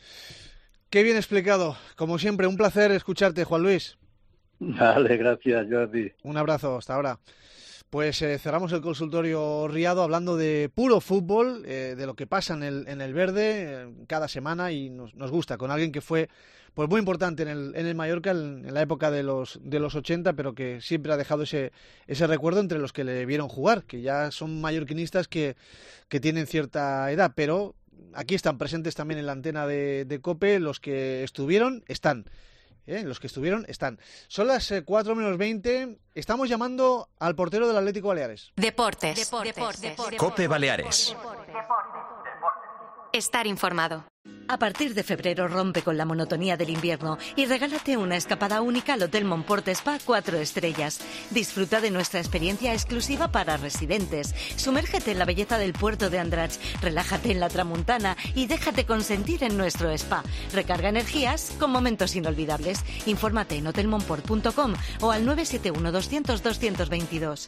S3: Qué bien explicado. Como siempre, un placer escucharte, Juan Luis.
S14: Vale, gracias, Jordi.
S3: Un abrazo, hasta ahora. Pues eh, cerramos el consultorio Riado hablando de puro fútbol, eh, de lo que pasa en el, en el verde eh, cada semana, y nos, nos gusta, con alguien que fue pues muy importante en el, en el Mallorca en, en la época de los de los ochenta, pero que siempre ha dejado ese, ese recuerdo entre los que le vieron jugar, que ya son mallorquinistas que, que tienen cierta edad, pero aquí están presentes también en la antena de, de COPE. Los que estuvieron, están. ¿Eh? Los que estuvieron están. Son las eh, cuatro menos veinte. Estamos llamando al portero del Atlético Baleares.
S1: Deportes. Deportes. Deportes. Deportes.
S2: COPE Baleares.
S1: Estar informado.
S15: A partir de febrero rompe con la monotonía del invierno y regálate una escapada única al Hotel Montport Spa cuatro estrellas. Disfruta de nuestra experiencia exclusiva para residentes. Sumérgete en la belleza del puerto de Andratx, relájate en la Tramuntana y déjate consentir en nuestro spa. Recarga energías con momentos inolvidables. Infórmate en hotel montport punto com o al nueve siete uno doscientos doscientos veintidós.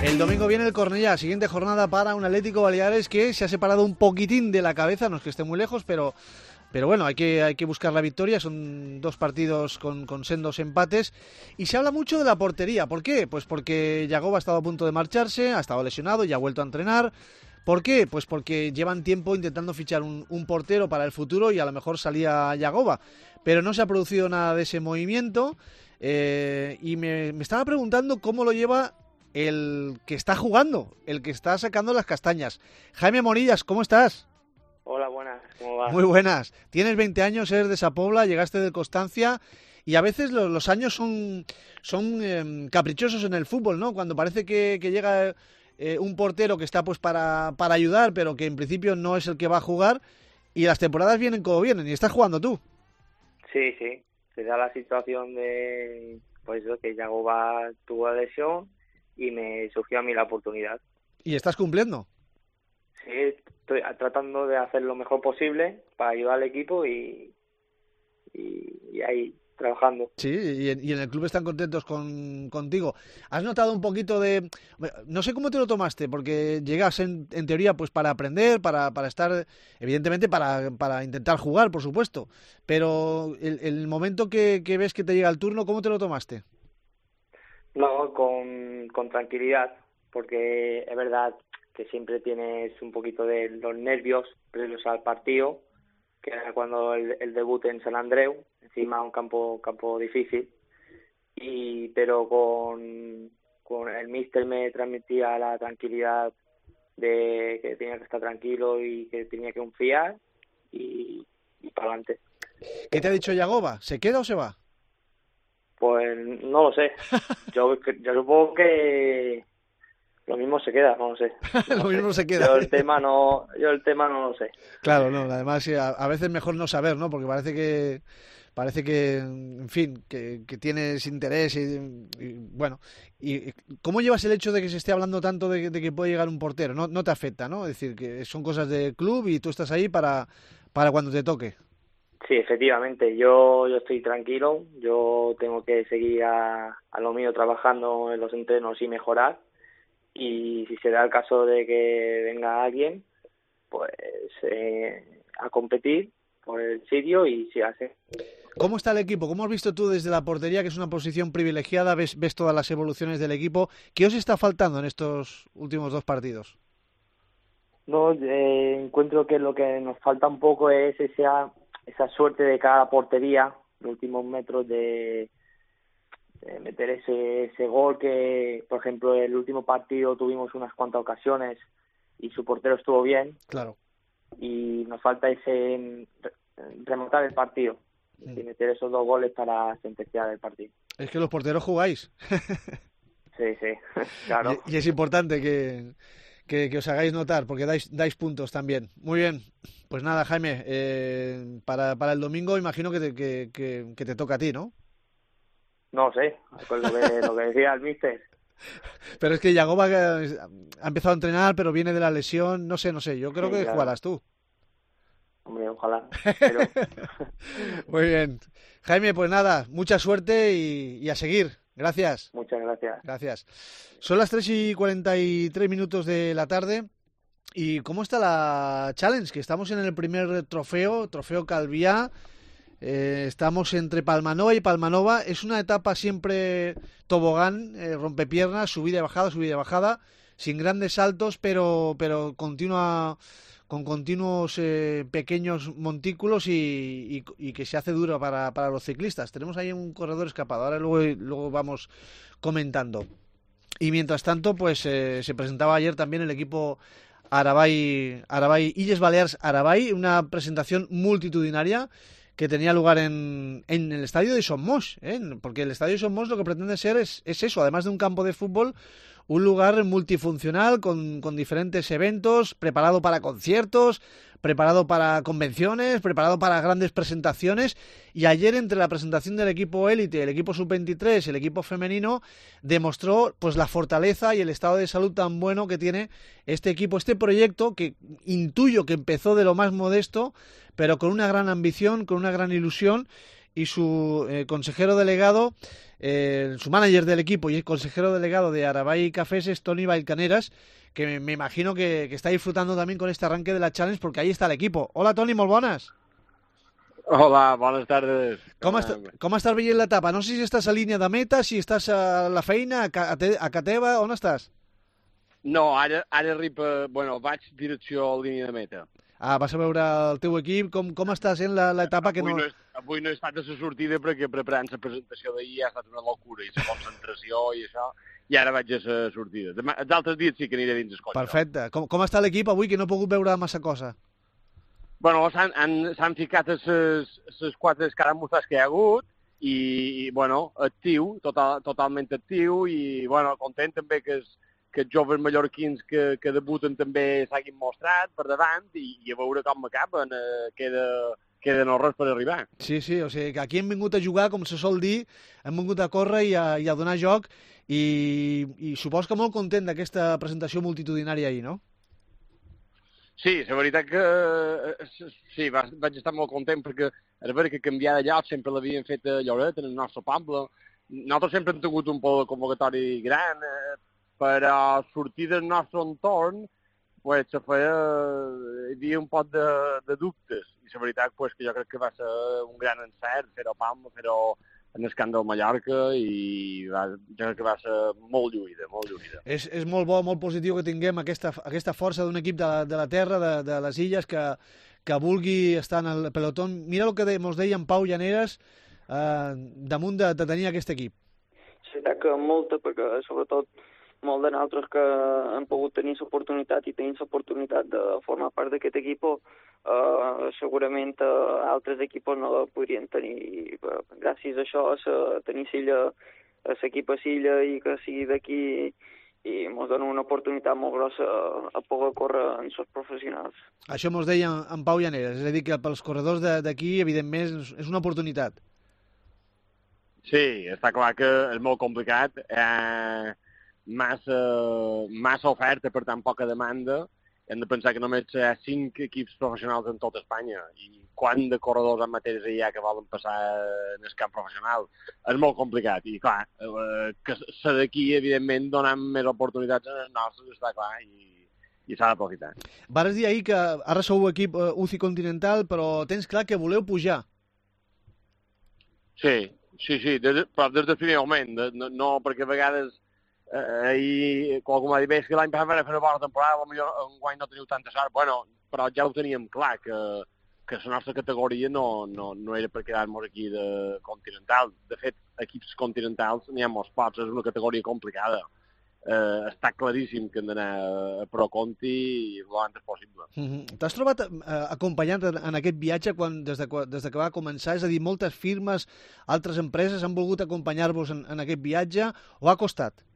S3: El domingo viene el Cornellá, siguiente jornada para un Atlético Baleares que se ha separado un poquitín de la cabeza, no es que esté muy lejos, pero, pero bueno, hay que, hay que buscar la victoria, son dos partidos con, con sendos empates, y se habla mucho de la portería. ¿Por qué? Pues porque Yagoba ha estado a punto de marcharse, ha estado lesionado y ha vuelto a entrenar. ¿Por qué? Pues porque llevan tiempo intentando fichar un, un portero para el futuro y a lo mejor salía Yagoba, pero no se ha producido nada de ese movimiento, eh, y me, me estaba preguntando cómo lo lleva el que está jugando, el que está sacando las castañas. Jaime Morillas, ¿cómo estás?
S16: Hola, buenas, ¿cómo vas?
S3: Muy buenas. Tienes veinte años, eres de Sapobla, llegaste de Constancia, y a veces los, los años son, son eh, caprichosos en el fútbol, ¿no? Cuando parece que, que llega eh, un portero que está pues para, para ayudar, pero que en principio no es el que va a jugar, y las temporadas vienen como vienen, y estás jugando tú.
S16: Sí, sí, se da la situación de pues eso, que Yagoba tuvo la lesión y me surgió a mí la oportunidad.
S3: ¿Y estás cumpliendo?
S16: Sí, estoy tratando de hacer lo mejor posible para ayudar al equipo y, y, y ahí trabajando.
S3: Sí, y en, y en el club están contentos con, contigo. ¿Has notado un poquito de... No sé cómo te lo tomaste, porque llegas en, en teoría pues para aprender, para, para estar, evidentemente para, para intentar jugar, por supuesto, pero el, el momento que, que ves que te llega el turno, ¿cómo te lo tomaste?
S16: No, con, con tranquilidad, porque es verdad que siempre tienes un poquito de los nervios previos al partido, que era cuando el, el debut en San Andreu, encima un campo campo difícil, y pero con, con el míster me transmitía la tranquilidad de que tenía que estar tranquilo y que tenía que confiar y, y para adelante.
S3: ¿Qué te ha dicho Yagoba? ¿Se queda o se va?
S16: Pues no lo sé. Yo, yo supongo que lo mismo se queda, no lo sé. No
S3: lo mismo
S16: sé.
S3: se queda.
S16: Yo el tema no, yo el tema no lo sé.
S3: Claro, no. Además, a, a veces mejor no saber, ¿no? Porque parece que, parece que, en fin, que, que tienes interés y, y bueno. Y ¿cómo llevas el hecho de que se esté hablando tanto de, de que puede llegar un portero? No, no te afecta, ¿no? Es decir, que son cosas del club y tú estás ahí para, para cuando te toque.
S16: Sí, efectivamente, yo yo estoy tranquilo, yo tengo que seguir a, a lo mío trabajando en los entrenos y mejorar, y si se da el caso de que venga alguien, pues eh, a competir por el sitio y si hace.
S3: ¿Cómo está el equipo? ¿Cómo has visto tú desde la portería, que es una posición privilegiada? ¿Ves, ves todas las evoluciones del equipo? ¿Qué os está faltando en estos últimos dos partidos?
S16: No, eh, encuentro que lo que nos falta un poco es esa... esa suerte de cada portería, los últimos metros de, de meter ese, ese gol que, por ejemplo, el último partido tuvimos unas cuantas ocasiones y su portero estuvo bien.
S3: Claro.
S16: Y nos falta ese remontar el partido mm. y meter esos dos goles para sentenciar el partido.
S3: Es que los porteros jugáis.
S16: Sí, sí, claro.
S3: Y, y es importante que... Que, que os hagáis notar, porque dais, dais puntos también. Muy bien, pues nada, Jaime, eh, para, para el domingo imagino que te, que, que, que te toca a ti, ¿no?
S16: No sé, con lo que, lo que decía el míster.
S3: Pero es que Yagoba ha empezado a entrenar, pero viene de la lesión, no sé, no sé, yo creo sí, que claro. Jugarás tú.
S16: Hombre, ojalá. Pero...
S3: Muy bien. Jaime, pues nada, mucha suerte y, y a seguir. Gracias.
S16: Muchas gracias.
S3: Gracias. Son las tres y cuarenta y tres minutos de la tarde. ¿Y cómo está la Challenge? Que estamos en el primer trofeo, trofeo Calviá. Eh, estamos entre Palmanova y Palmanova. Es una etapa siempre tobogán, eh, rompepiernas, subida y bajada, subida y bajada, sin grandes saltos, pero, pero continua, con continuos eh, pequeños montículos y, y, y que se hace duro para, para los ciclistas. Tenemos ahí un corredor escapado, ahora luego, luego vamos comentando. Y mientras tanto, pues eh, se presentaba ayer también el equipo Arabay, Arabay Illes Balears Arabay, una presentación multitudinaria que tenía lugar en, en el estadio de Somos, ¿eh? Porque el estadio de Somos lo que pretende ser es, es eso, además de un campo de fútbol, un lugar multifuncional con, con diferentes eventos, preparado para conciertos, preparado para convenciones, preparado para grandes presentaciones. Y ayer, entre la presentación del equipo élite, el equipo sub veintitrés, el equipo femenino, demostró pues la fortaleza y el estado de salud tan bueno que tiene este equipo, este proyecto que intuyo que empezó de lo más modesto, pero con una gran ambición, con una gran ilusión y su eh, consejero delegado, eh, su manager del equipo y el consejero delegado de Arabay Cafés es Toni Vallcaneras, que me, me imagino que, que está disfrutando también con este arranque de la Challenge porque ahí está el equipo. Hola Toni, molt bones.
S17: Hola, buenas tardes.
S3: Com, est com estàs veient l'etapa? No sé si estàs a línia de meta, si estàs a la feina, a, ca a, te a Cateva, on estàs?
S17: No, ara, ara arriba, bueno, vaig direcció a línia de meta.
S3: Ah, vas a veure el teu equip, com, com està sent l'etapa que
S17: avui
S3: no...
S17: no... Avui no he estat a la sortida perquè preparant la presentació d'ahir ha estat una locura, i la concentració i això, i ara vaig a la sortida. Demà, els altres dies sí que aniré dins el cotxe.
S3: Perfecte. Com, com està l'equip avui, que no he pogut veure massa cosa?
S17: Bueno, s'han ficat a les quatre escaramusses que hi ha hagut, i, i bueno, actiu, total, totalment actiu, i bueno, content també que els, que els joves mallorquins que, que debuten també s'hagin mostrat per davant, i, i a veure com acaben, eh, queda... queden hores per arribar.
S3: Sí, sí, o sigui que aquí hem vingut a jugar, com se sol dir, hem vingut a córrer i a, i a donar joc, i, i supos que molt content d'aquesta presentació multitudinària ahir, no?
S17: Sí, la veritat que sí, vaig estar molt content perquè a veure que canviar de lloc sempre l'havien fet a Lloret, en el nostre poble. Nosaltres sempre hem tingut un poble convocatori gran, eh, però sortir del nostre entorn pues, se feia, hi havia un pot de, de dubtes, i la veritat pues, que jo crec que va ser un gran encert fer-ho a Palma, fer-ho en el camp del Mallorca, i va, jo crec que va ser molt lluïda, molt lluïda.
S3: És, és molt bo, molt positiu que tinguem aquesta, aquesta força d'un equip de la, de la terra, de, de les illes, que, que vulgui estar en el pelotó. Mira el que de, mos deia en Pau Llaneres, eh, damunt de, de tenir aquest equip.
S18: Serà que molta, perquè sobretot molt de nosaltres que hem pogut tenir l'oportunitat i tenim l'oportunitat de formar part d'aquest equip, eh, segurament eh, altres equips no la podrien tenir. I, eh, gràcies a això, a tenir Silla, a l'equip a Silla i que sigui d'aquí, i ens dona una oportunitat molt grossa a poder córrer en els professionals.
S3: Això mos deia en Pau Llaneres, és a dir, que pels corredors d'aquí, evidentment, és una oportunitat.
S17: Sí, està clar que és molt complicat. Eh... Massa, massa oferta per tan poca demanda. Hem de pensar que només hi ha cinc equips professionals en tota Espanya, i quant de corredors en matèria hi ha que volen passar en el camp professional. És molt complicat, i clar, eh, que ser d'aquí, evidentment, donant més oportunitats en els nostres, està clar, i, i s'ha d'aprofitar.
S3: Vares dir ahir que ara sou equip uh, U C I Continental, però tens clar que voleu pujar.
S17: Sí, sí, sí, des, però des del primer moment, de, no, no perquè a vegades Eh, ahir qualcú m'ha dit, bé, és que l'any passat vam fer una bona temporada, potser enguany no teniu tanta sort. Bueno, però ja ho teníem clar, que, que la nostra categoria no, no, no era per quedar-nos aquí de continental. De fet, equips continentals n'hi ha molts pocs, és una categoria complicada. Eh, està claríssim que hem d'anar a Pro Conti l'antes possible.
S3: Mm-hmm. T'has trobat eh, acompanyant en, en aquest viatge quan, des, de, des de que va començar? És a dir, moltes firmes, altres empreses han volgut acompanyar-vos en, en aquest viatge, o ha costat?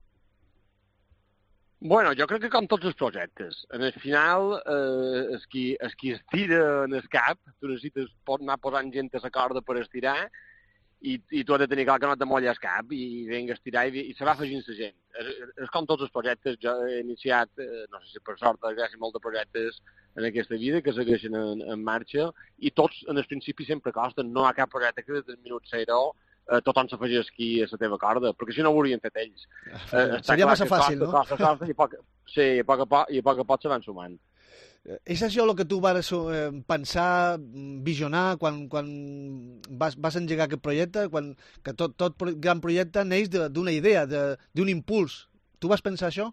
S17: Bueno, jo crec que com tots els projectes, en el final, eh, el, qui, el qui estira en el cap, tu necessites anar posant gent a la corda per estirar, i, i tu has de tenir clar que no te molla el cap, i vinga a estirar, i, i se va afegint la gent. És, és com tots els projectes. Jo he iniciat, eh, no sé si per sort, gràcies a molts de projectes en aquesta vida que segueixen en, en marxa, i tots en el principi sempre costen. No hi ha cap projecte que des del minut zero eh, tothom s'afegeix aquí a la teva corda, perquè si no ho haurien fet ells.
S3: Eh, Seria massa fàcil, costa, no?
S17: Costa, costa, i, poc, sí, i a poc a poc, i a poc, a poc se van sumant.
S3: És això el que tu vas eh, pensar, visionar, quan, quan vas, vas engegar aquest projecte, quan, que tot, tot gran projecte neix d'una idea, d'un impuls. Tu vas pensar això?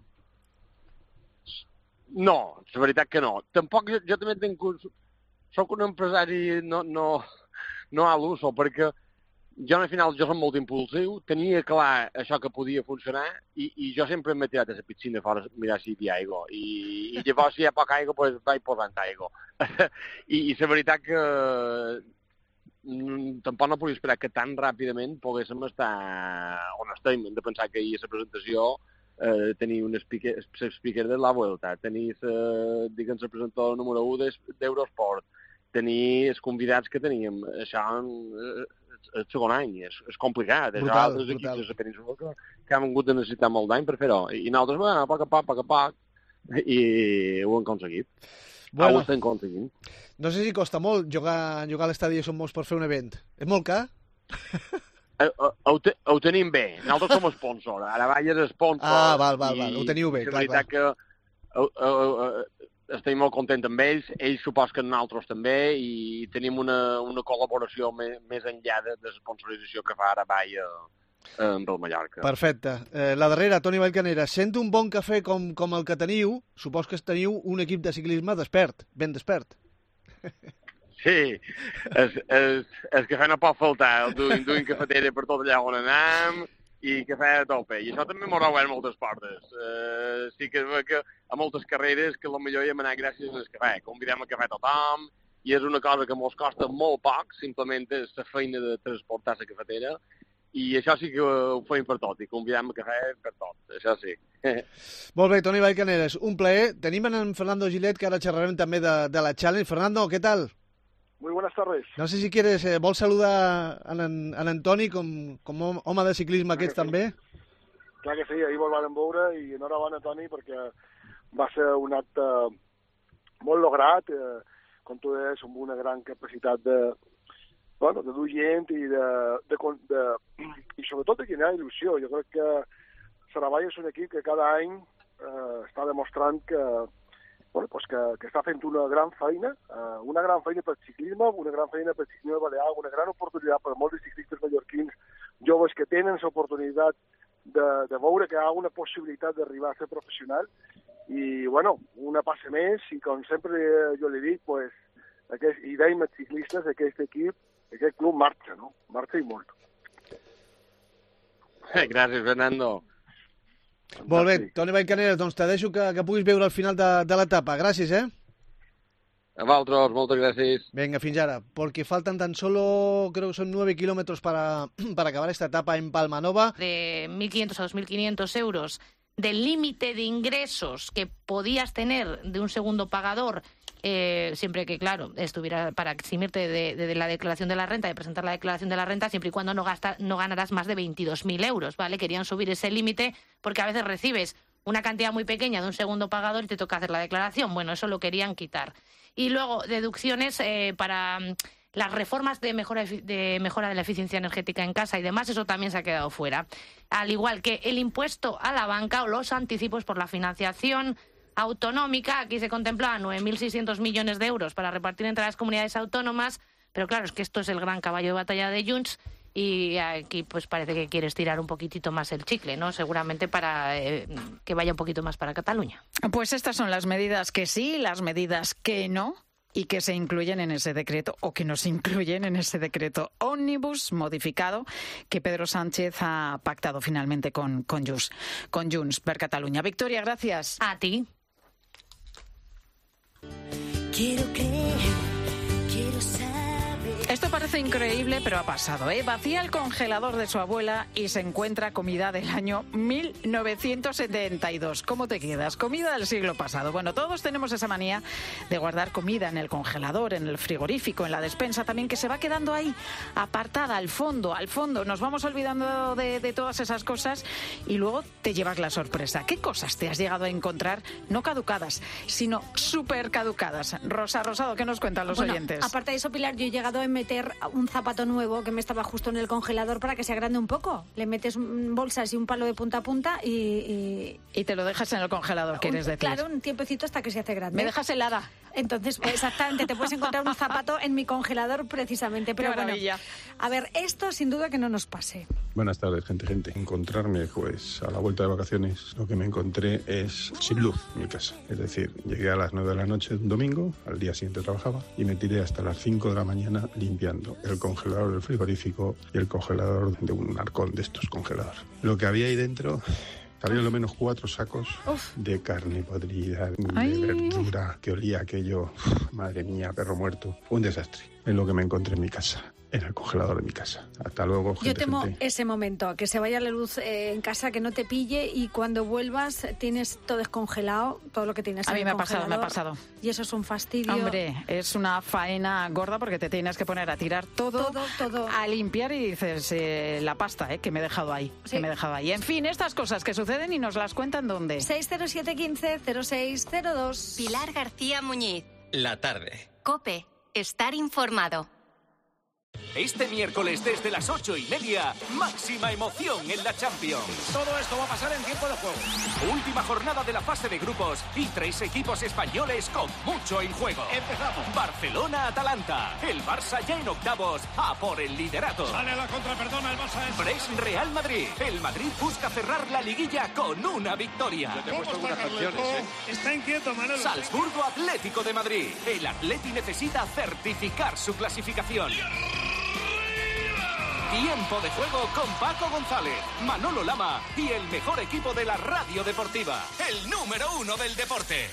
S17: No, la veritat que no. Tampoc jo, jo també tinc... Soc un empresari no, no, no a l'uso, perquè jo al final jo soc molt impulsiu, tenia clar això que podia funcionar, i, i jo sempre m'he tirat a la piscina fora a mirar si hi ha aigua, i, i llavors si hi ha poca aigua pues, vaig posant aigua. I, i la veritat que mm, tampoc no podia esperar que tan ràpidament poguéssim estar on estem. Hem de pensar que ahir a la presentació eh, tenir un speaker, speaker de la Vuelta, tenir eh, diguem, el presentador número u d'Eurosport, tenir els convidats que teníem. Això eh, el segon any, és, és complicat. Brutal, és altres brutal. Equips de la península que, que han hagut de necessitar molt d'any per fer-ho. I nosaltres, bueno, a poc a poc, a poc a poc, i ho hem aconseguit.
S3: Bueno,
S17: ho estem aconseguint.
S3: No sé si costa molt jugar, jugar a l'estadi Som Molts per fer un event. És molt car?
S17: Ho, ho, te, ho tenim bé. Nosaltres som sponsor. Ara Bayer és sponsor.
S3: Ah, val, val, val. Ho teniu bé, clar, clar.
S17: És veritat que uh, uh, uh, estem molt contents amb ells. Ells supos que nosaltres també, i tenim una, una col·laboració més, més enllà de, de sponsorització que fa ara Bayer amb el Mallorca.
S3: Perfecte. Eh, la darrera, Toni Vallcanera. Sento un bon cafè com, com el que teniu. Supos que teniu un equip de ciclisme despert, ben despert.
S17: Sí, el, el, el cafè no pot faltar. Duim, duim cafetera per tot allà on anem i cafè a tope. I això també m'haurà obert moltes portes. Uh, sí que, que a moltes carreres que potser hi hem anat gràcies al cafè. Convidem a cafè a tothom i és una cosa que ens costa molt poc, simplement és la feina de transportar la cafetera. I això sí que ho fem per tot, i convidem a cafè per tot, això sí.
S3: Molt bé, Toni Vallcaneres, un plaer. Tenim en Fernando Gilet, que ara xerrarem també de, de la Challenge. Fernando, ¿qué tal?
S19: Muy buenas tardes.
S3: No sé si quieres, eh, vols saludar a en, en Antoni com, com home de ciclisme
S19: clar
S3: aquests
S19: que
S3: també?
S19: Sí. Clar que sí, ahir vol van veure i enhorabona, Toni, perquè va ser un acte molt lograt, eh, com tu deies, amb una gran capacitat de, bueno, de dur gent i, de, de, de, i sobretot de generar il·lusió. Jo crec que Saravall és un equip que cada any eh, està demostrant que, bueno, pues que, que està fent una gran feina, eh, una gran feina per ciclisme, una gran feina per ciclisme balear, una gran oportunitat per molts ciclistes mallorquins joves que tenen l'oportunitat de, de veure que hi ha una possibilitat d'arribar a ser professional. I, bueno, una passa més, i com sempre jo li dic, pues, aquest, i deim els ciclistes, aquest equip, aquest club marxa, no? Marxa i molt.
S17: Gràcies, Fernando.
S3: Molt bé, Toni Vallcaneres, doncs te deixo que, que puguis veure el final de, de l'etapa. Gràcies, eh?
S17: A vosaltres, moltes gràcies.
S3: Venga, fins ara, porque faltan tan solo, creo que son nueve kilómetros para, para acabar esta etapa en Palmanova.
S20: De mil quinientos a dos mil quinientos euros del límite de ingresos que podías tener de un segundo pagador, eh, siempre que, claro, estuviera para eximirte de, de, de la declaración de la renta, de presentar la declaración de la renta, siempre y cuando no, gasta, no ganarás más de veintidós mil euros, ¿vale? Querían subir ese límite porque a veces recibes una cantidad muy pequeña de un segundo pagador y te toca hacer la declaración. Bueno, eso lo querían quitar. Y luego, deducciones eh, para las reformas de mejora, de mejora de la eficiencia energética en casa y demás, eso también se ha quedado fuera. Al igual que el impuesto a la banca o los anticipos por la financiación autonómica, aquí se contemplaban nueve mil seiscientos millones de euros para repartir entre las comunidades autónomas, pero claro, es que esto es el gran caballo de batalla de Junts y aquí pues parece que quiere estirar un poquitito más el chicle, ¿no? Seguramente para eh, que vaya un poquito más para Cataluña.
S21: Pues estas son las medidas que sí, las medidas que no, y que se incluyen en ese decreto, o que no se incluyen en ese decreto ómnibus modificado que Pedro Sánchez ha pactado finalmente con, con Junts, con Junts per Cataluña. Victoria, gracias.
S20: A ti.
S15: Quiero creer, quiero saber.
S21: Esto parece increíble, pero ha pasado, ¿eh? Vacía el congelador de su abuela y se encuentra comida del año mil novecientos setenta y dos. ¿Cómo te quedas? Comida del siglo pasado. Bueno, todos tenemos esa manía de guardar comida en el congelador, en el frigorífico, en la despensa también, que se va quedando ahí, apartada, al fondo, al fondo. Nos vamos olvidando de, de todas esas cosas y luego te llevas la sorpresa. ¿Qué cosas te has llegado a encontrar? No caducadas, sino súper caducadas. Rosa Rosado, ¿qué nos cuentan los
S22: bueno,
S21: oyentes?
S22: Aparte de eso, Pilar, yo he llegado a meter un zapato nuevo que me estaba justo en el congelador para que se agrande un poco. Le metes bolsas y un palo de punta a punta y... Y,
S21: y te lo dejas en el congelador, ¿quieres
S22: un,
S21: decir?
S22: Claro, un tiempecito hasta que se hace grande.
S21: ¿Me dejas helada?
S22: Entonces, pues, exactamente, te puedes encontrar un zapato en mi congelador precisamente. Pero
S21: Qué maravilla.
S22: Bueno, a ver, esto sin duda que no nos pase.
S23: Buenas tardes, gente, gente. Encontrarme, pues, a la vuelta de vacaciones, lo que me encontré es sin luz en mi casa. Es decir, llegué a las nueve de la noche de un domingo, al día siguiente trabajaba, y me tiré hasta las cinco de la mañana limpiando el congelador del frigorífico y el congelador de un arcón de estos congeladores. Lo que había ahí dentro... Había lo menos cuatro sacos Uf. de carne podrida,
S21: Ay.
S23: de verdura, que olía aquello. Uf, madre mía, perro muerto. Un desastre. Es lo que me encontré en mi casa, en el congelador de mi casa. Hasta luego, gente.
S22: Yo temo
S23: gente.
S22: ese momento, que se vaya la luz eh, en casa, que no te pille y cuando vuelvas tienes todo descongelado, todo lo que tienes
S21: A
S22: en
S21: mí
S22: el
S21: me ha pasado, me ha
S22: congelador.
S21: pasado.
S22: Y eso es un fastidio.
S21: Hombre, es una faena gorda porque te tienes que poner a tirar todo,
S22: todo, todo.
S21: a limpiar y dices, eh, la pasta, eh, que me he dejado ahí,
S22: Sí.
S21: que me he dejado ahí. En fin, estas cosas que suceden y nos las cuentan ¿dónde?
S22: seis cero siete uno cinco cero seis cero dos.
S1: Pilar García Muñiz.
S2: la tarde.
S1: COPE. Estar informado.
S4: Este miércoles desde las ocho y media, máxima emoción en la Champions.
S11: Todo esto va a pasar en tiempo de juego.
S4: Última jornada de la fase de grupos y tres equipos españoles con mucho en juego.
S11: Empezamos.
S4: Barcelona-Atalanta. El Barça ya en octavos a por el liderato.
S11: Sale a la contra, perdona, el Barça es...
S4: Brest-Real Madrid. El Madrid busca cerrar la liguilla con una victoria.
S11: Yo te he puesto algunas canciones, ¿eh? Está inquieto, Manolo.
S4: Salzburgo-Atlético de Madrid. El Atleti necesita certificar su clasificación. Tiempo de juego con Paco González, Manolo Lama y el mejor equipo de la radio deportiva, el número uno del deporte.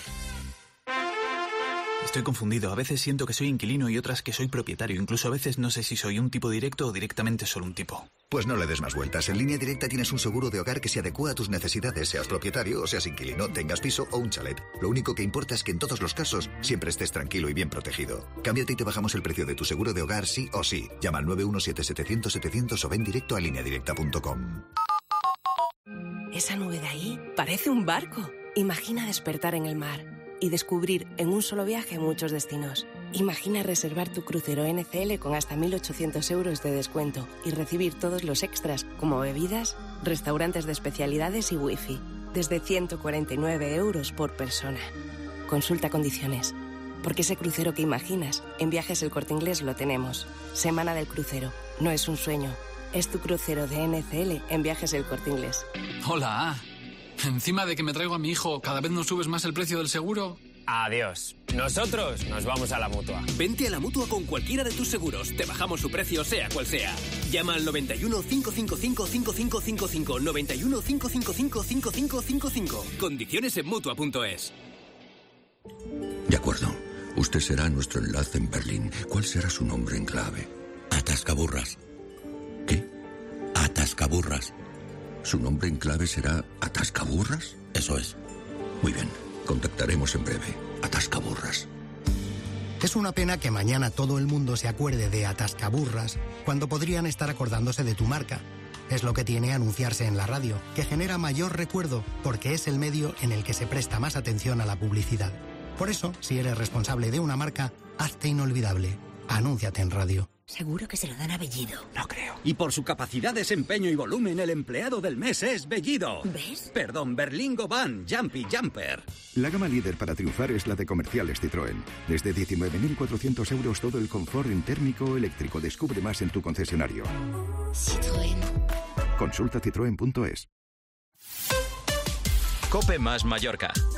S5: Estoy confundido. A veces siento que soy inquilino y otras que soy propietario. Incluso a veces no sé si soy un tipo directo o directamente solo un tipo.
S8: Pues no le des más vueltas. En Línea Directa tienes un seguro de hogar que se adecua a tus necesidades, seas propietario o seas inquilino, tengas piso o un chalet. Lo único que importa es que en todos los casos siempre estés tranquilo y bien protegido. Cámbiate y te bajamos el precio de tu seguro de hogar sí o sí. Llama al nueve uno siete setecientos setecientos o ven directo a línea directa punto com.
S24: Esa nube de ahí parece un barco. Imagina despertar en el mar y descubrir en un solo viaje muchos destinos. Imagina reservar tu crucero N C L con hasta mil ochocientos euros de descuento y recibir todos los extras, como bebidas, restaurantes de especialidades y wifi, desde ciento cuarenta y nueve euros por persona. Consulta condiciones. Porque ese crucero que imaginas, en Viajes El Corte Inglés lo tenemos. Semana del crucero. No es un sueño. Es tu crucero de N C L en Viajes El Corte Inglés.
S25: Hola. Encima de que me traigo a mi hijo, ¿cada vez nos subes más el precio del seguro?
S26: Adiós. Nosotros nos vamos a la Mutua.
S27: Vente a la Mutua con cualquiera de tus seguros. Te bajamos su precio, sea cual sea. Llama al noventa y uno, cinco cinco cinco, cinco cinco cinco cinco. noventa y uno, cinco cinco cinco, cinco cinco cinco cinco. Condiciones en Mutua punto es.
S28: De acuerdo. Usted será nuestro enlace en Berlín. ¿Cuál será su nombre en clave? Atascaburras. ¿Qué? Atascaburras. ¿Su nombre en clave será Atascaburras? Eso es. Muy bien. Contactaremos en breve. Atascaburras.
S29: Es una pena que mañana todo el mundo se acuerde de Atascaburras cuando podrían estar acordándose de tu marca. Es lo que tiene anunciarse en la radio, que genera mayor recuerdo porque es el medio en el que se presta más atención a la publicidad. Por eso, si eres responsable de una marca, hazte inolvidable. Anúnciate en radio.
S30: Seguro que se lo dan a Bellido.
S29: No creo.
S31: Y por su capacidad, desempeño y volumen, el empleado del mes es Bellido.
S30: ¿Ves?
S31: Perdón, Berlingo Van, Jumpy Jumper.
S32: La gama líder para triunfar es la de Comerciales Citroën. Desde diecinueve mil cuatrocientos euros todo el confort en térmico o eléctrico. Descubre más en tu concesionario.
S30: Citroën.
S32: Consulta citroen punto es.
S2: COPE más Mallorca.